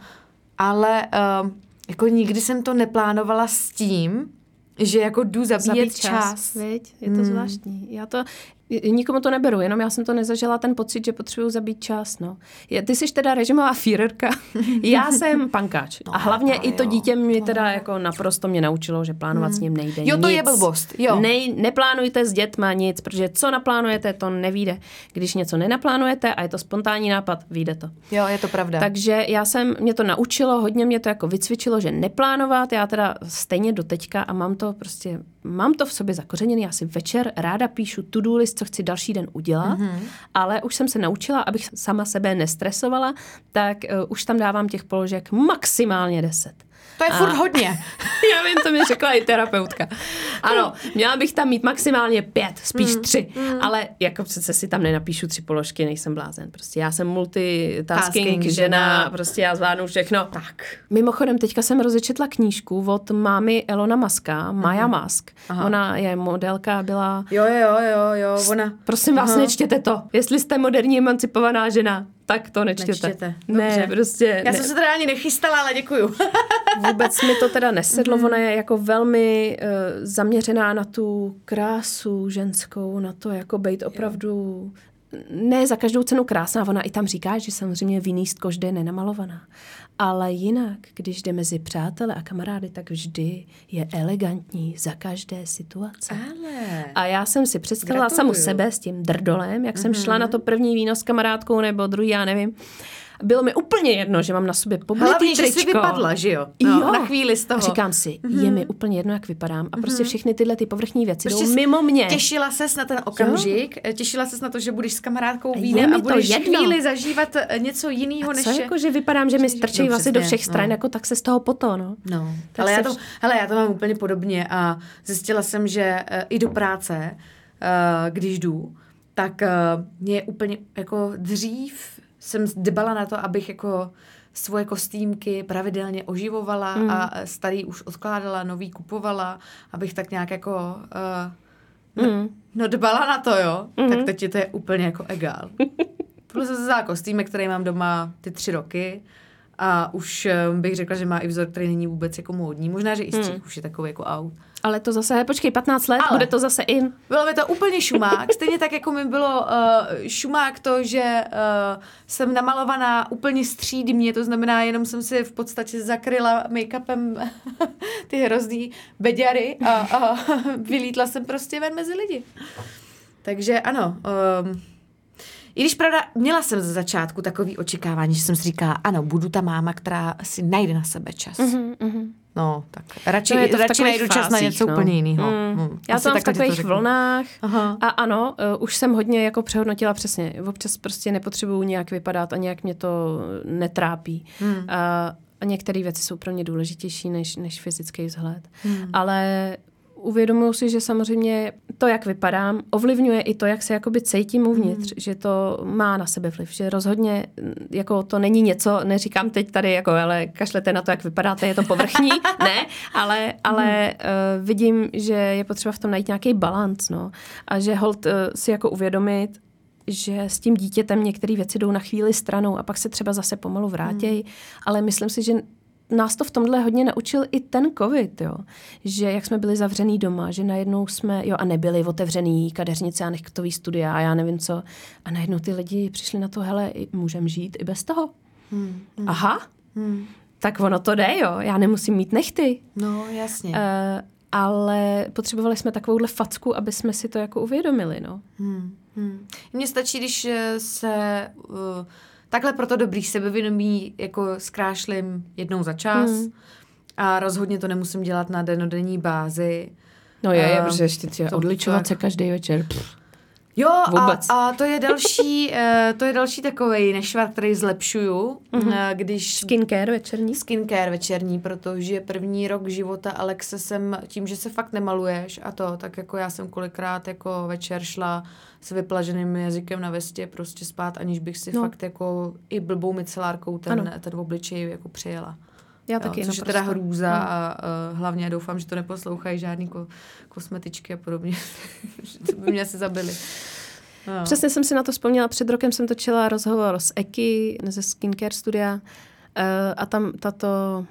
ale uh, jako nikdy jsem to neplánovala s tím, že jako jdu zabíjet Zabít čas. čas. Viď? Je to Hmm. zvláštní. Já to, nikomu to neberu, jenom já jsem to nezažila ten pocit, že potřebuju zabít čas. No. Je, ty jsi teda režimová Führerka, já jsem pankáč. No, a hlavně to i to jo. dítě mě teda jako naprosto mě naučilo, že plánovat s ním nejde Jo, to nic. je blbost, jo. Nej, neplánujte s dětma nic, protože co naplánujete, to nevíde. Když něco nenaplánujete a je to spontánní nápad, vyjde to. Jo, je to pravda. Takže já jsem, mě to naučilo, hodně mě to jako vycvičilo, že neplánovat, já teda stejně do teďka a mám to prostě, mám to v sobě zakořeněný, já si večer ráda píšu to-do list, co chci další den udělat, mm-hmm. ale už jsem se naučila, abych sama sebe nestresovala, tak uh, už tam dávám těch položek maximálně deset. To je A- furt hodně. Já vím, to mi řekla i terapeutka. Ano, měla bych tam mít maximálně pět, spíš tři, ale jako přece si tam nenapíšu tři položky, nejsem blázen. Prostě já jsem multitasking Tasking žena, žena. prostě já zvládnu všechno. Tak. Mimochodem, teďka jsem rozečetla knížku od mámy Elona Muska, Maya Musk. Aha. Ona je modelka, byla... Jo, jo, jo, jo, ona. Prosím vás, Aha. nečtěte to. Jestli jste moderní emancipovaná žena, tak to nečtěte. Nečtěte. Ne, Dobře. prostě... Já ne. jsem se teda ani nechystala, ale děkuju. Vůbec mi to teda nesedlo, ona je jako velmi uh, zaměřená na tu krásu ženskou, na to jako být opravdu ne za každou cenu krásná, ona i tam říká, že samozřejmě vinístko vždy je nenamalovaná. Ale jinak, když jde mezi přátele a kamarády, tak vždy je elegantní za každé situace. Ale. A já jsem si představila Gratuluju. samu sebe s tím drdolem, jak jsem šla na to první víno s kamarádkou nebo druhý, já nevím. Bylo mi úplně jedno, že mám na sobě poblitý Hlavně, že tričko. jsi vypadla, že jo? No, Jo. Na chvíli z toho. A říkám si, je mi úplně jedno, jak vypadám. A prostě všechny tyhle ty povrchní věci Prostě jdou jsi mimo mě. Těšila ses na ten okamžik, jo. těšila ses na to, že budeš s kamarádkou Je vínem mi a to budeš jedno. chvíli zažívat eh, něco jiného, než Co je... jako, že vypadám, že mi že- strčí no, vlasy do přesně, všech stran, no. jako tak se z toho poto, no. No, Tak ale se já, to, vš- hele, já to mám úplně podobně a zjistila jsem, že uh, i do práce, uh, když jdu, tak uh, mě úplně jako dřív jsem dbala na to, abych jako svoje kostýmky pravidelně oživovala mm. a starý už odkládala, nový kupovala, abych tak nějak jako uh, Mm. no dbala na to, jo. Mhm. Tak teď je to je úplně jako egál. Plus jsem vzala kostýmek, který mám doma ty tři roky a už eh, bych řekla, že má i vzor, který není vůbec jako módní. Možná, že i střih Hmm. už je takový jako out. Ale to zase, počkej, patnáct let, Ale. bude to zase in. Bylo mi to úplně šumák, stejně tak, jako mi bylo uh, šumák to, že uh, jsem namalovaná úplně střídmě, to znamená, jenom jsem si v podstatě zakryla make-upem ty hrozný beďary a, a vylítla jsem prostě ven mezi lidi. Takže ano, um, i když pravda, měla jsem ze začátku takový očekávání, že jsem si říkala, ano, budu ta máma, která si najde na sebe čas. Mm-hmm, mm-hmm. No, tak radši, No je to v radši takových najdu čas na fázích, něco no. úplně jiného. Mm. Hmm. Já Asi to mám v takhle ti to takových řeknu. vlnách Aha. a ano, uh, už jsem hodně jako přehodnotila přesně. Občas prostě nepotřebuju nějak vypadat a nějak mě to netrápí. Hmm. A, a některé věci jsou pro mě důležitější než, než fyzický vzhled. Hmm. Ale uvědomuji si, že samozřejmě to, jak vypadám, ovlivňuje i to, jak se jakoby cítím uvnitř, mm. že to má na sebe vliv, že rozhodně jako to není něco, neříkám teď tady jako, ale kašlete na to, jak vypadáte, je to povrchní, ne, ale, ale mm. uh, vidím, že je potřeba v tom najít nějaký balanc, no, a že hold uh, si jako uvědomit, že s tím dítětem některé věci jdou na chvíli stranou a pak se třeba zase pomalu vrátějí, mm. ale myslím si, že nás to v tomhle hodně naučil i ten covid, jo. Že jak jsme byli zavřený doma, že najednou jsme, jo, a nebyli otevřený kadeřnice a nechtový studia a já nevím co. A najednou ty lidi přišli na to, hele, můžem žít i bez toho. Hmm, hmm. Aha, hmm. tak ono to jde, jo. Já nemusím mít nechty. No, jasně. Uh, ale potřebovali jsme takovouhle facku, aby jsme si to jako uvědomili, no. Hmm, hmm. Mně stačí, když se... Uh, Takhle proto dobrý sebevědomí jako zkrášlím jednou za čas hmm. a rozhodně to nemusím dělat na dennodenní bázi. No je, je, protože ještě tě odličovat se každý večer. Pff. Jo, a, a to je další, to je další takovej nešvar, který zlepšuju, mm-hmm. když... Skincare večerní? Skincare večerní, protože první rok života Alexe jsem, tím, že se fakt nemaluješ a to, tak jako já jsem kolikrát jako večer šla s vyplaženým jazykem na vestě prostě spát, aniž bych si no. fakt jako i blbou micelárkou ten, ten obličej jako přijela. Já taky, jo, což je teda hrůza hmm. a uh, hlavně doufám, že to neposlouchají žádný ko- kosmetičky a podobně. To by mě asi zabili. No. Přesně jsem si na to vzpomněla. Před rokem jsem točila rozhovor s Eki ze Skincare studia uh, a tam tato...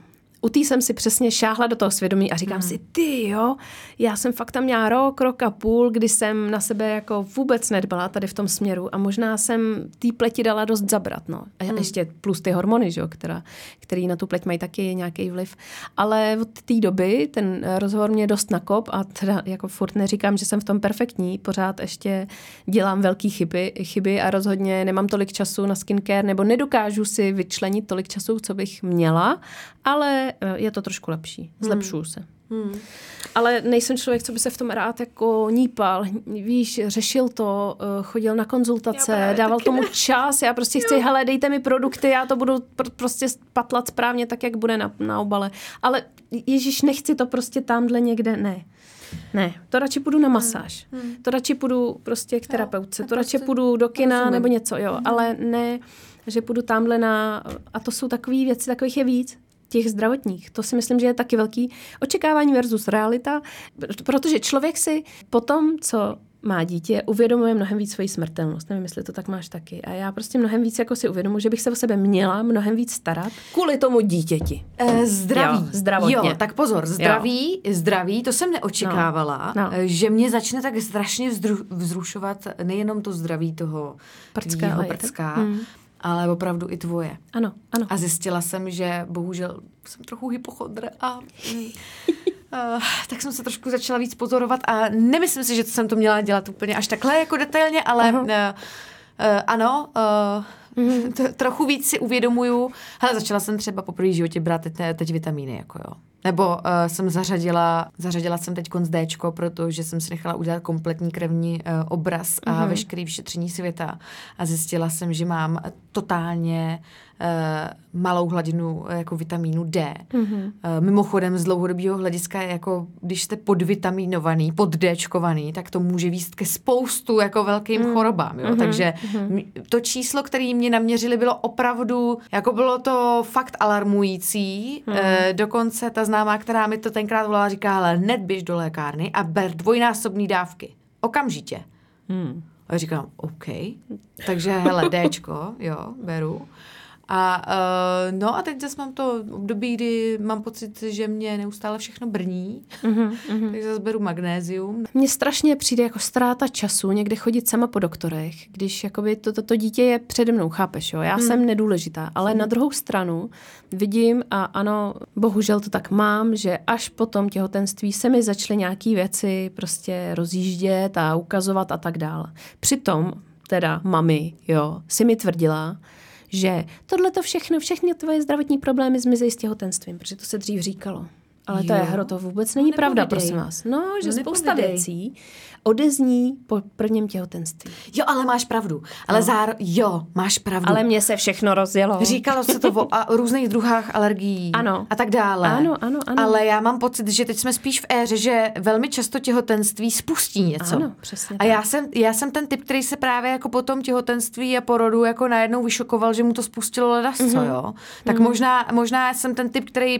U tý jsem si přesně šáhla do toho svědomí a říkám hmm. si, ty jo, já jsem fakt tam měla rok, rok a půl, kdy jsem na sebe jako vůbec nedbala tady v tom směru a možná jsem tý pleti dala dost zabrat, no. A hmm. ještě plus ty hormony, že jo, která, který na tu pleť mají taky nějaký vliv. Ale od té doby ten rozhovor mě dost nakop a teda jako furt neříkám, že jsem v tom perfektní, pořád ještě dělám velký chyby, chyby a rozhodně nemám tolik času na skincare nebo nedokážu si vyčlenit tolik času, co bych měla, ale je to trošku lepší. Zlepšuju hmm. se. Hmm. Ale nejsem člověk, co by se v tom rád jako nípal. Víš, řešil to, chodil na konzultace, dával tomu ne. čas. Já prostě chci, jo. hele, dejte mi produkty, já to budu pr- prostě patlat správně tak, jak bude na, na obale. Ale ježiš, nechci to prostě tamhle někde, ne. Ne, to radši půjdu na masáž. Hmm. To radši půjdu prostě k terapeutce. Jo, to radši prostě půjdu do kina rozumím. Nebo něco, jo. Hmm. Ale ne, že půjdu tamhle na... A to jsou takové věci, takových je víc. Těch zdravotních. To si myslím, že je taky velký očekávání versus realita, protože člověk si po tom, co má dítě, uvědomuje mnohem víc svoji smrtelnost. Nevím, jestli to tak máš taky. A já prostě mnohem víc jako si uvědomuji, že bych se o sebe měla mnohem víc starat kvůli tomu dítěti. E, zdraví. Jo, zdravotně. Jo, tak pozor, zdraví, jo. zdraví, to jsem neočekávala, no. No. že mě začne tak strašně vzru, vzrušovat nejenom to zdraví toho prcka, tvýho prcka, hmm. ale opravdu i tvoje. Ano, ano. A zjistila jsem, že bohužel jsem trochu hypochondr a uh, tak jsem se trošku začala víc pozorovat a nemyslím si, že jsem to měla dělat úplně až takhle jako detailně, ale uh, uh, ano, uh, mm. t- trochu víc si uvědomuju. Hele, začala jsem třeba poprvé v životě brát teď, teď vitamíny, jako jo. Nebo uh, jsem zařadila, zařadila jsem teď konc Déčko, protože jsem si nechala udělat kompletní krevní uh, obraz a mm-hmm. veškerý vyšetření světa. A zjistila jsem, že mám totálně uh, malou hladinu uh, jako vitamínu D. Mm-hmm. Uh, mimochodem z dlouhodobého hlediska, jako když jste podvitaminovaný, poddéčkovaný, tak to může vést ke spoustu jako velkým mm. chorobám. Jo? Mm-hmm. Takže mm-hmm. to číslo, které mě naměřili, bylo opravdu, jako bylo to fakt alarmující. Mm. Uh, dokonce ta známá, která mi to tenkrát volala, říká, ale hned běž do lékárny a ber dvojnásobný dávky. Okamžitě. Hmm. A říkám, OK. Takže hele, Déčko, jo, beru. A uh, no a teď zase mám to období, kdy mám pocit, že mě neustále všechno brní, mm-hmm, mm-hmm. takže zase beru magnézium. Mně strašně přijde jako ztráta času někde chodit sama po doktorech, když jakoby to, to, to dítě je přede mnou, chápeš, jo? Já mm. jsem nedůležitá, ale mm. na druhou stranu vidím a ano, bohužel to tak mám, že až po tom těhotenství se mi začaly nějaký věci prostě rozjíždět a ukazovat a tak dále. Přitom teda mami, jo, si mi tvrdila, že tohle to všechno, všechny tvoje zdravotní problémy zmizejí s těhotenstvím, protože to se dřív říkalo. Ale jo. to je hro, to vůbec není no, pravda, prosím vás. No, že no, spousta věcí odezní po prvním těhotenství. Jo, ale máš pravdu. Ale no. záro... Jo, máš pravdu. Ale mně se všechno rozjelo. Říkalo se to o, a, o různých druhách alergií. Ano. A tak dále. Ano, ano, ano. Ale já mám pocit, že teď jsme spíš v éře, že velmi často těhotenství spustí něco. Ano, přesně. A já jsem, já jsem ten typ, který se právě jako po tom těhotenství a porodu jako najednou vyšokoval, že mu to spustilo ledasco, mm-hmm. jo. Tak mm-hmm. možná, možná jsem ten typ, který...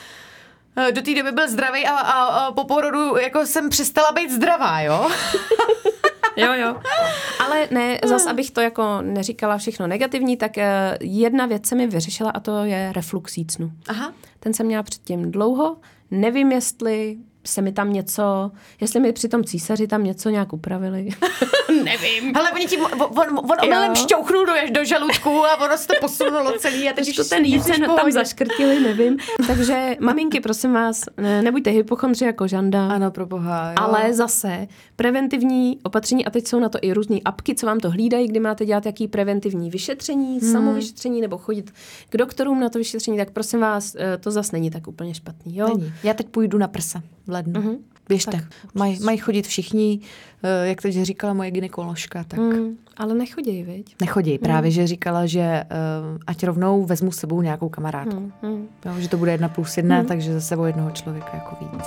do té doby byl zdravý a, a, a po porodu jako jsem přestala být zdravá, jo? Jo, jo. Ale ne, zas abych to jako neříkala všechno negativní, tak jedna věc se mi vyřešila a to je reflux jícnu. Aha. Ten jsem měla předtím dlouho. Nevím, jestli se mi tam něco, jestli mi při tom císaři tam něco nějak upravili. Nevím. Hele, oni ti, on, on, on omylem šťouchnul do, do žaludku a ono se to posunulo celý a teď to ten jícen tam zaškrtili, nevím. Takže maminky, prosím vás, ne, nebuďte hypochondři jako Žanda. Ano, pro boha. Jo. Ale zase preventivní opatření, a teď jsou na to i různý apky, co vám to hlídají, kdy máte dělat jaký preventivní vyšetření, hmm. samovyšetření nebo chodit k doktorům na to vyšetření, tak prosím vás, to zase není tak úplně špatný. Jo? Není. Já teď půjdu na prsa v lednu. Uh-huh. Běžte. Mají maj chodit všichni, jak teď říkala moje gynekoložka, tak... Mm, ale nechoděj, viď? Nechoděj. Právě, mm. že říkala, že uh, ať rovnou vezmu s sebou nějakou kamarádku. Mm, mm. Jo, že to bude jedna plus jedna, mm. takže zase o jednoho člověka jako víc.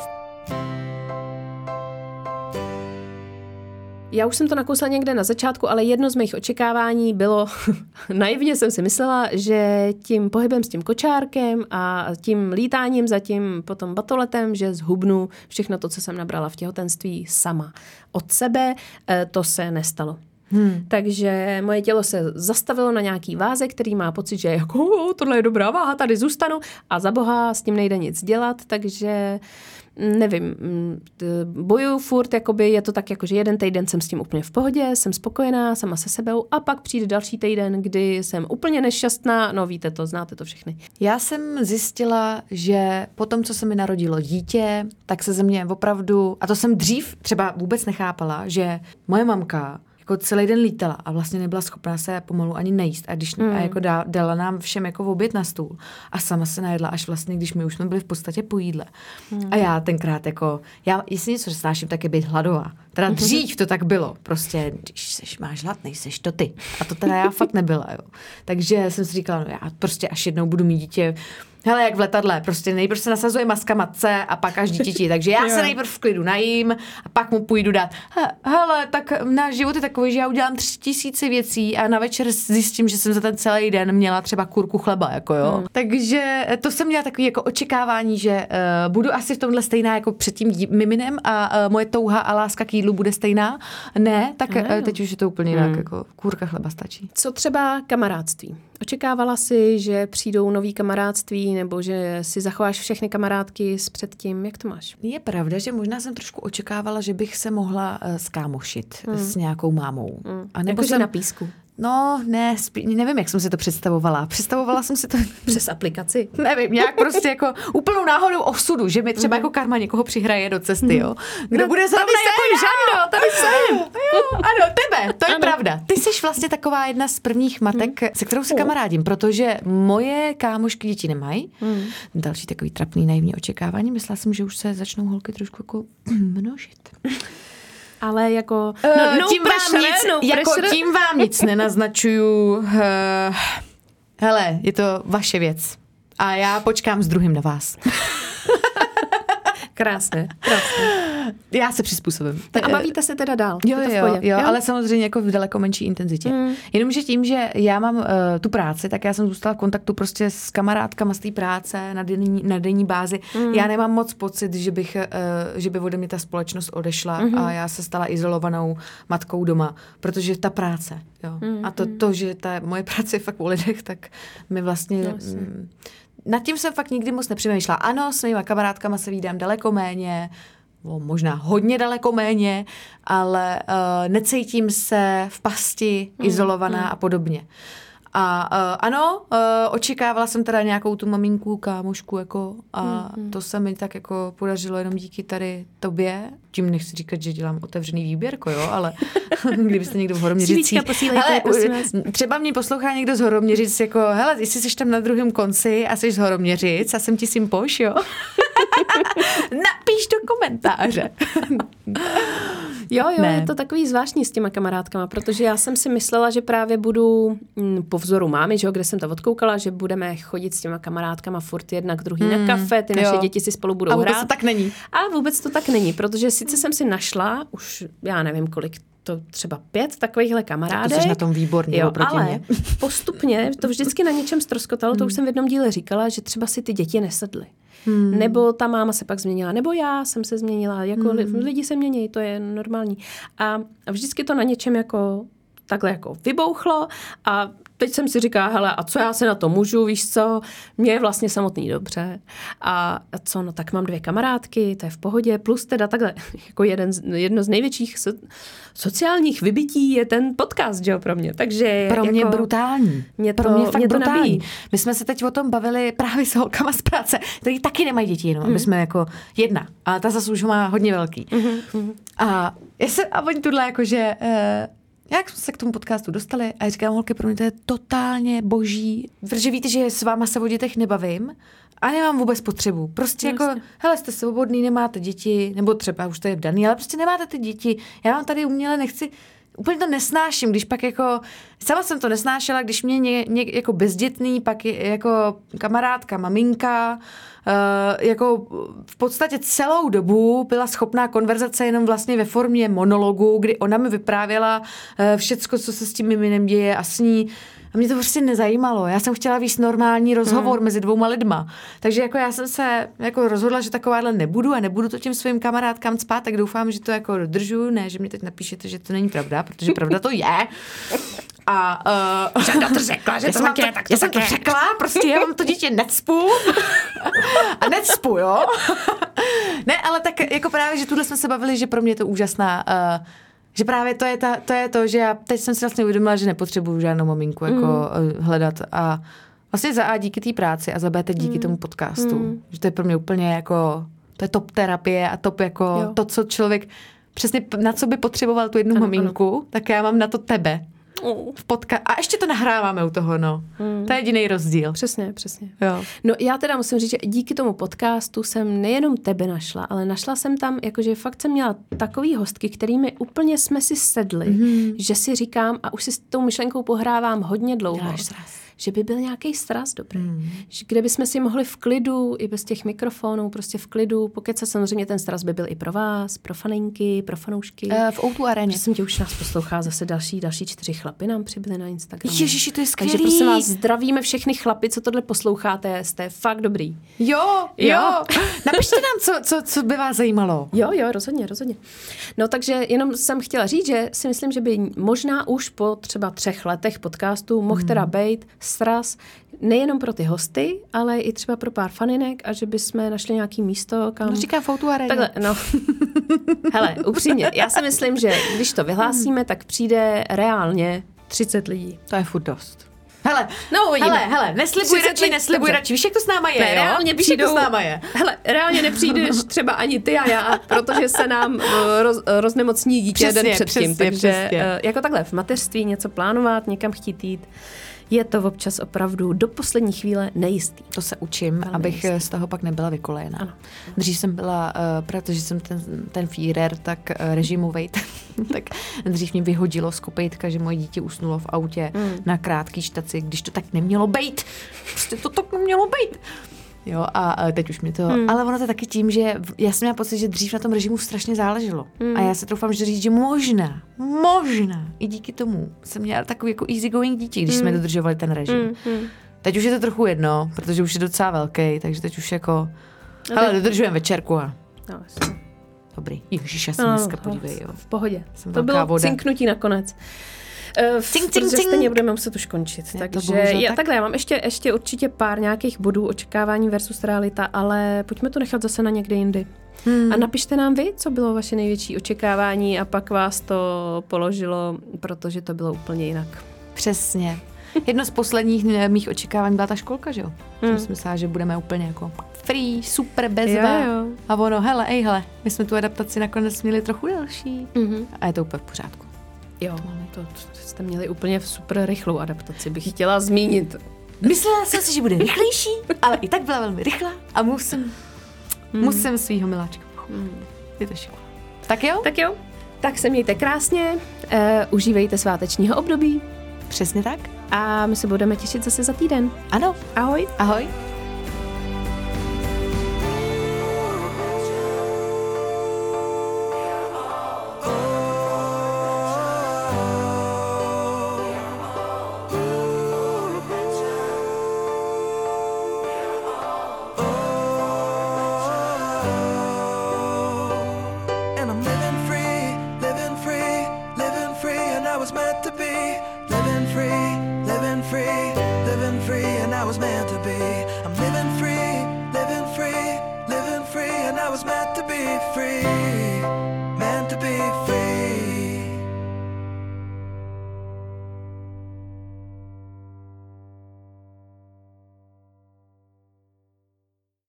Já už jsem to nakousla někde na začátku, ale jedno z mých očekávání bylo, naivně jsem si myslela, že tím pohybem s tím kočárkem a tím lítáním za tím potom batoletem, že zhubnu všechno to, co jsem nabrala v těhotenství sama od sebe, to se nestalo. Hmm. Takže moje tělo se zastavilo na nějaký váze, který má pocit, že jako tohle je dobrá váha, tady zůstanu a za boha s tím nejde nic dělat, takže nevím, bojuju furt, jakoby je to tak, jako, že jeden týden jsem s tím úplně v pohodě, jsem spokojená sama se sebou a pak přijde další týden, kdy jsem úplně nešťastná, no víte to, znáte to všechny. Já jsem zjistila, že po tom, co se mi narodilo dítě, tak se ze mě opravdu, a to jsem dřív třeba vůbec nechápala, že moje mamka jako celý den lítala a vlastně nebyla schopná se pomalu ani nejíst. A když mm. a jako dá, dala nám všem jako oběd na stůl a sama se najedla, až vlastně, když my už jsme byli v podstatě po jídle. Mm. A já tenkrát jako, já jestli něco snáším, tak je být hladová. Teda dřív to tak bylo. Prostě, když seš, máš hlad, nejseš to ty. A to teda já fakt nebyla, jo. Takže jsem si říkala, no já prostě až jednou budu mít dítě, hele, jak v letadle, prostě nejprve se nasazuje maska matce a pak až dítěti. Takže já se nejprve v klidu najím a pak mu půjdu dát. He, hele, tak náš život je takový, že já udělám tři tisíce věcí a na večer zjistím, že jsem za ten celý den měla třeba kurku chleba, jako jo. Hmm. Takže to jsem měla takový jako očekávání, že uh, budu asi v tomhle stejná jako před tím dí- miminem a uh, moje touha a láska k jídlu bude stejná. Ne, tak uh, teď už je to úplně jinak, hmm. jako kurka chleba stačí. Co třeba kamarádství? Očekávala jsi, že přijdou nový kamarádství nebo že si zachováš všechny kamarádky s předtím? Jak to máš? Je pravda, že možná jsem trošku očekávala, že bych se mohla uh, skámošit hmm. s nějakou mámou. Hmm. A nebo jsem na písku. No, ne, spí, nevím, jak jsem si to představovala. Představovala jsem si to přes aplikaci. Nevím, nějak prostě jako úplnou náhodou osudu, že mi třeba mm. jako karma někoho přihraje do cesty, jo. Kdo no, bude zrovna jako Žando, tady jsem. Jo, ano, tebe, to je ano. pravda. Ty jsi vlastně taková jedna z prvních matek, mm. se kterou se kamarádím, protože moje kámošky děti nemají. Mm. Další takový trapný naivní očekávání. Myslela jsem, že už se začnou holky trošku jako množit. Ale jako no, no tím, pressure, vám nic, no jako tím vám nic nenaznačuju. Uh, hele, je to vaše věc. A já počkám s druhým na vás. Krásné, krásné. Já se přizpůsobím. A bavíte se teda dál? Jo, jo, jo, jo, ale samozřejmě jako v daleko menší intenzitě. Mm. Jenomže tím, že já mám uh, tu práci, tak já jsem zůstala v kontaktu prostě s kamarádkama z té práce na denní, na denní bázi. Mm. Já nemám moc pocit, že, bych, uh, že by ode mě ta společnost odešla mm. a já se stala izolovanou matkou doma, protože ta práce, jo. Mm. A to, to, že ta moje práce je fakt o lidech, tak mi vlastně... No, mm, nad tím jsem fakt nikdy moc nepřemýšlela. Ano, s mýma kamarádkama se vídám daleko méně, o, možná hodně daleko méně, ale uh, necítím se v pasti, mm, izolovaná mm. a podobně. A uh, ano, uh, očekávala jsem teda nějakou tu maminku, kámošku, jako, a mm. to se mi tak jako podařilo jenom díky tady tobě. Tím nechci říkat, že dělám otevřený výběrko, jo, ale kdybyste někdo v Horoměřicích... Hele, třeba mě poslouchá někdo z Horoměřic, jako, hele, jestli jsi tam na druhém konci a jsi z Horoměřic a jsem ti sympoš, jo? Napiš do komentáře. Jo, jo, ne. Je to takový zvláštní s těma kamarádkama, protože já jsem si myslela, že právě budu m, po vzoru mámy, že jo, kde jsem to odkoukala, že budeme chodit s těma kamarádkama furt jedna k druhý hmm, na kafe, ty naše jo. děti si spolu budou a vůbec hrát. To tak není. A vůbec to tak není, protože sice jsem si našla, už já nevím kolik, to třeba pět takovýchhle kamarádek. Tak to jsi na tom výborně, jo, proti ale mě. postupně to vždycky na něčem ztroskotalo, to už jsem v jednom díle říkala, že třeba si ty děti nesedly. Hmm. Nebo ta máma se pak změnila, nebo já jsem se změnila, jako hmm. lidi se mění, to je normální. A vždycky to na něčem jako takhle jako vybouchlo a teď jsem si říkala, hele, a co já se na to můžu, víš co, mě je vlastně samotný dobře. A co, no tak mám dvě kamarádky, to je v pohodě, plus teda takhle, jako jeden z, jedno z největších so, sociálních vybití je ten podcast, že jo, pro mě. Takže pro mě jako, brutální. Mě to, pro mě fakt mě to brutální. nabíjí. My jsme se teď o tom bavili právě s holkama z práce, kteří taky nemají děti, jenom, mm. aby jsme jako jedna. A ta zase už má hodně velký. Mm-hmm. A, já se, a oni tuhle jakože... Uh, jak jsme se k tomu podcastu dostali a já říkám, holky, pro mě to je totálně boží, protože víte, že s váma se o dětech nebavím a nemám vůbec potřebu. Prostě Jasně. jako, hele, jste svobodný, nemáte děti, nebo třeba už to je daný, ale prostě nemáte ty děti. Já vám tady uměle nechci, úplně to nesnáším, když pak jako, sama jsem to nesnášela, když mě ně, ně, jako bezdětný, pak je, jako kamarádka, maminka, Uh, jako v podstatě celou dobu byla schopná konverzace jenom vlastně ve formě monologu, kdy ona mi vyprávěla uh, všecko, co se s tím miminem děje a s ní. A mě to prostě nezajímalo. Já jsem chtěla víc normální rozhovor hmm. mezi dvouma lidma. Takže jako já jsem se jako rozhodla, že takováhle nebudu a nebudu to těm svým kamarádkám cpát, tak doufám, že to jako dodržu. Ne, že mi teď napíšete, že to není pravda, protože pravda to je. A uh, jsem to řekla, že to tak je, tak to já jsem tak to je. řekla, prostě já vám to dítě necpu. A necpu, jo? Ne, ale tak jako právě, že tuhle jsme se bavili, že pro mě je to úžasná, uh, že právě to je, ta, to je to, že já teď jsem si vlastně uvědomila, že nepotřebuju žádnou maminku jako mm. hledat a vlastně za A díky té práci a za B teď díky mm. tomu podcastu. Mm. Že to je pro mě úplně jako, to je top terapie a top jako jo. to, co člověk přesně na co by potřeboval tu jednu ano, maminku, ano. tak já mám na to tebe. V podka- a ještě to nahráváme u toho, no. Hmm. To je jediný rozdíl. Přesně, přesně. Jo. No já teda musím říct, že díky tomu podcastu jsem nejenom tebe našla, ale našla jsem tam, jakože fakt jsem měla takový hostky, kterými úplně jsme si sedli, hmm. že si říkám, a už si s tou myšlenkou pohrávám hodně dlouho, že by byl nějaký sraz dobrý. Hmm. Kde bychom si mohli v klidu, i bez těch mikrofonů, prostě v klidu, pokud se samozřejmě ten sraz by byl i pro vás, pro faninky, pro fanoušky. Uh, v ó dvě aréně. Že jsem tě už nás poslouchá zase další, další čtyři chlapy nám přibyly na Instagramu. Ježiši, to je skvělý. Takže prosím vás, zdravíme všechny chlapy, co tohle posloucháte, jste fakt dobrý. Jo, jo. jo. Napište nám, co, co, co by vás zajímalo. Jo, jo, rozhodně, rozhodně. No takže jenom jsem chtěla říct, že si myslím, že by možná už po třeba třech letech podcastu mohl hmm. teda bejt sraz nejenom pro ty hosty, ale i třeba pro pár faninek a že bychom našli nějaký místo, kam... No říkám v ó dvě aréně. Takhle, no. Hele, upřímně, já si myslím, že když to vyhlásíme, tak přijde reálně třicet lidí. To je furt dost. Hele, no, hele, hele, neslibuj radši, neslibuj radši. Víš, jak to s náma je, ne, jo? Reálně Víš, přijdou, jak to s náma je. Hele, reálně nepřijdeš třeba ani ty a já, protože se nám roz, roznemocní dítě přesně, den předtím. přesně, Takže přesně. jako takhle v mateřství něco plánovat, někam chtít jít, je to občas opravdu do poslední chvíle nejistý. To se učím, velmi abych nejistý. Z toho pak nebyla vykolejena. Ano. Dřív jsem byla, uh, protože jsem ten, ten Führer, tak uh, režimovej, tak dřív mě vyhodilo z kopejtka, že moje dítě usnulo v autě mm. na krátký štaci, když to tak nemělo bejt. Prostě to tak nemělo bejt. Jo, a teď už mě to... Hmm. Ale ono to je taky tím, že já jsem měla pocit, že dřív na tom režimu strašně záleželo. Hmm. A já se troufám, že říct, že možná, možná, i díky tomu jsem měla takový jako easy going dítě, když hmm. jsme dodržovali ten režim. Hmm. Teď už je to trochu jedno, protože už je docela velký, takže teď už jako... Ale dodržujeme večerku a... No, jasně. Dobrý. Ježiš, já jsem no, dneska, podívej, jo. V pohodě. Jsem to bylo voda. Cinknutí nakonec. Uh, cink, cink, protože stejně budeme muset už končit. Je takže já, tak? takhle, já mám ještě, ještě určitě pár nějakých bodů očekávání versus realita, ale pojďme to nechat zase na někde jindy. Hmm. A napište nám vy, co bylo vaše největší očekávání a pak vás to položilo, protože to bylo úplně jinak. Přesně. Jedno z posledních mých očekávání byla ta školka, že jo? Hmm. Jsem si myslela, že budeme úplně jako free, super, bezva. Jo, jo. A ono, hele, ej, hele, my jsme tu adaptaci nakonec měli trochu delší. Mm-hmm. A je to úplně v pořádku. Jo, to, to jste měli úplně super rychlou adaptaci, bych chtěla zmínit. Myslela jsem si, že bude rychlejší, ale i tak byla velmi rychlá a musím, mm. musím svýho miláčka pochopit. Mm. Je to škola. Tak jo? Tak jo. Tak se mějte krásně, uh, užívejte svátečního období. Přesně tak. A my se budeme těšit zase za týden. Ano. Ahoj. Ahoj. was meant to be living free, living free, living free, and I was meant to be.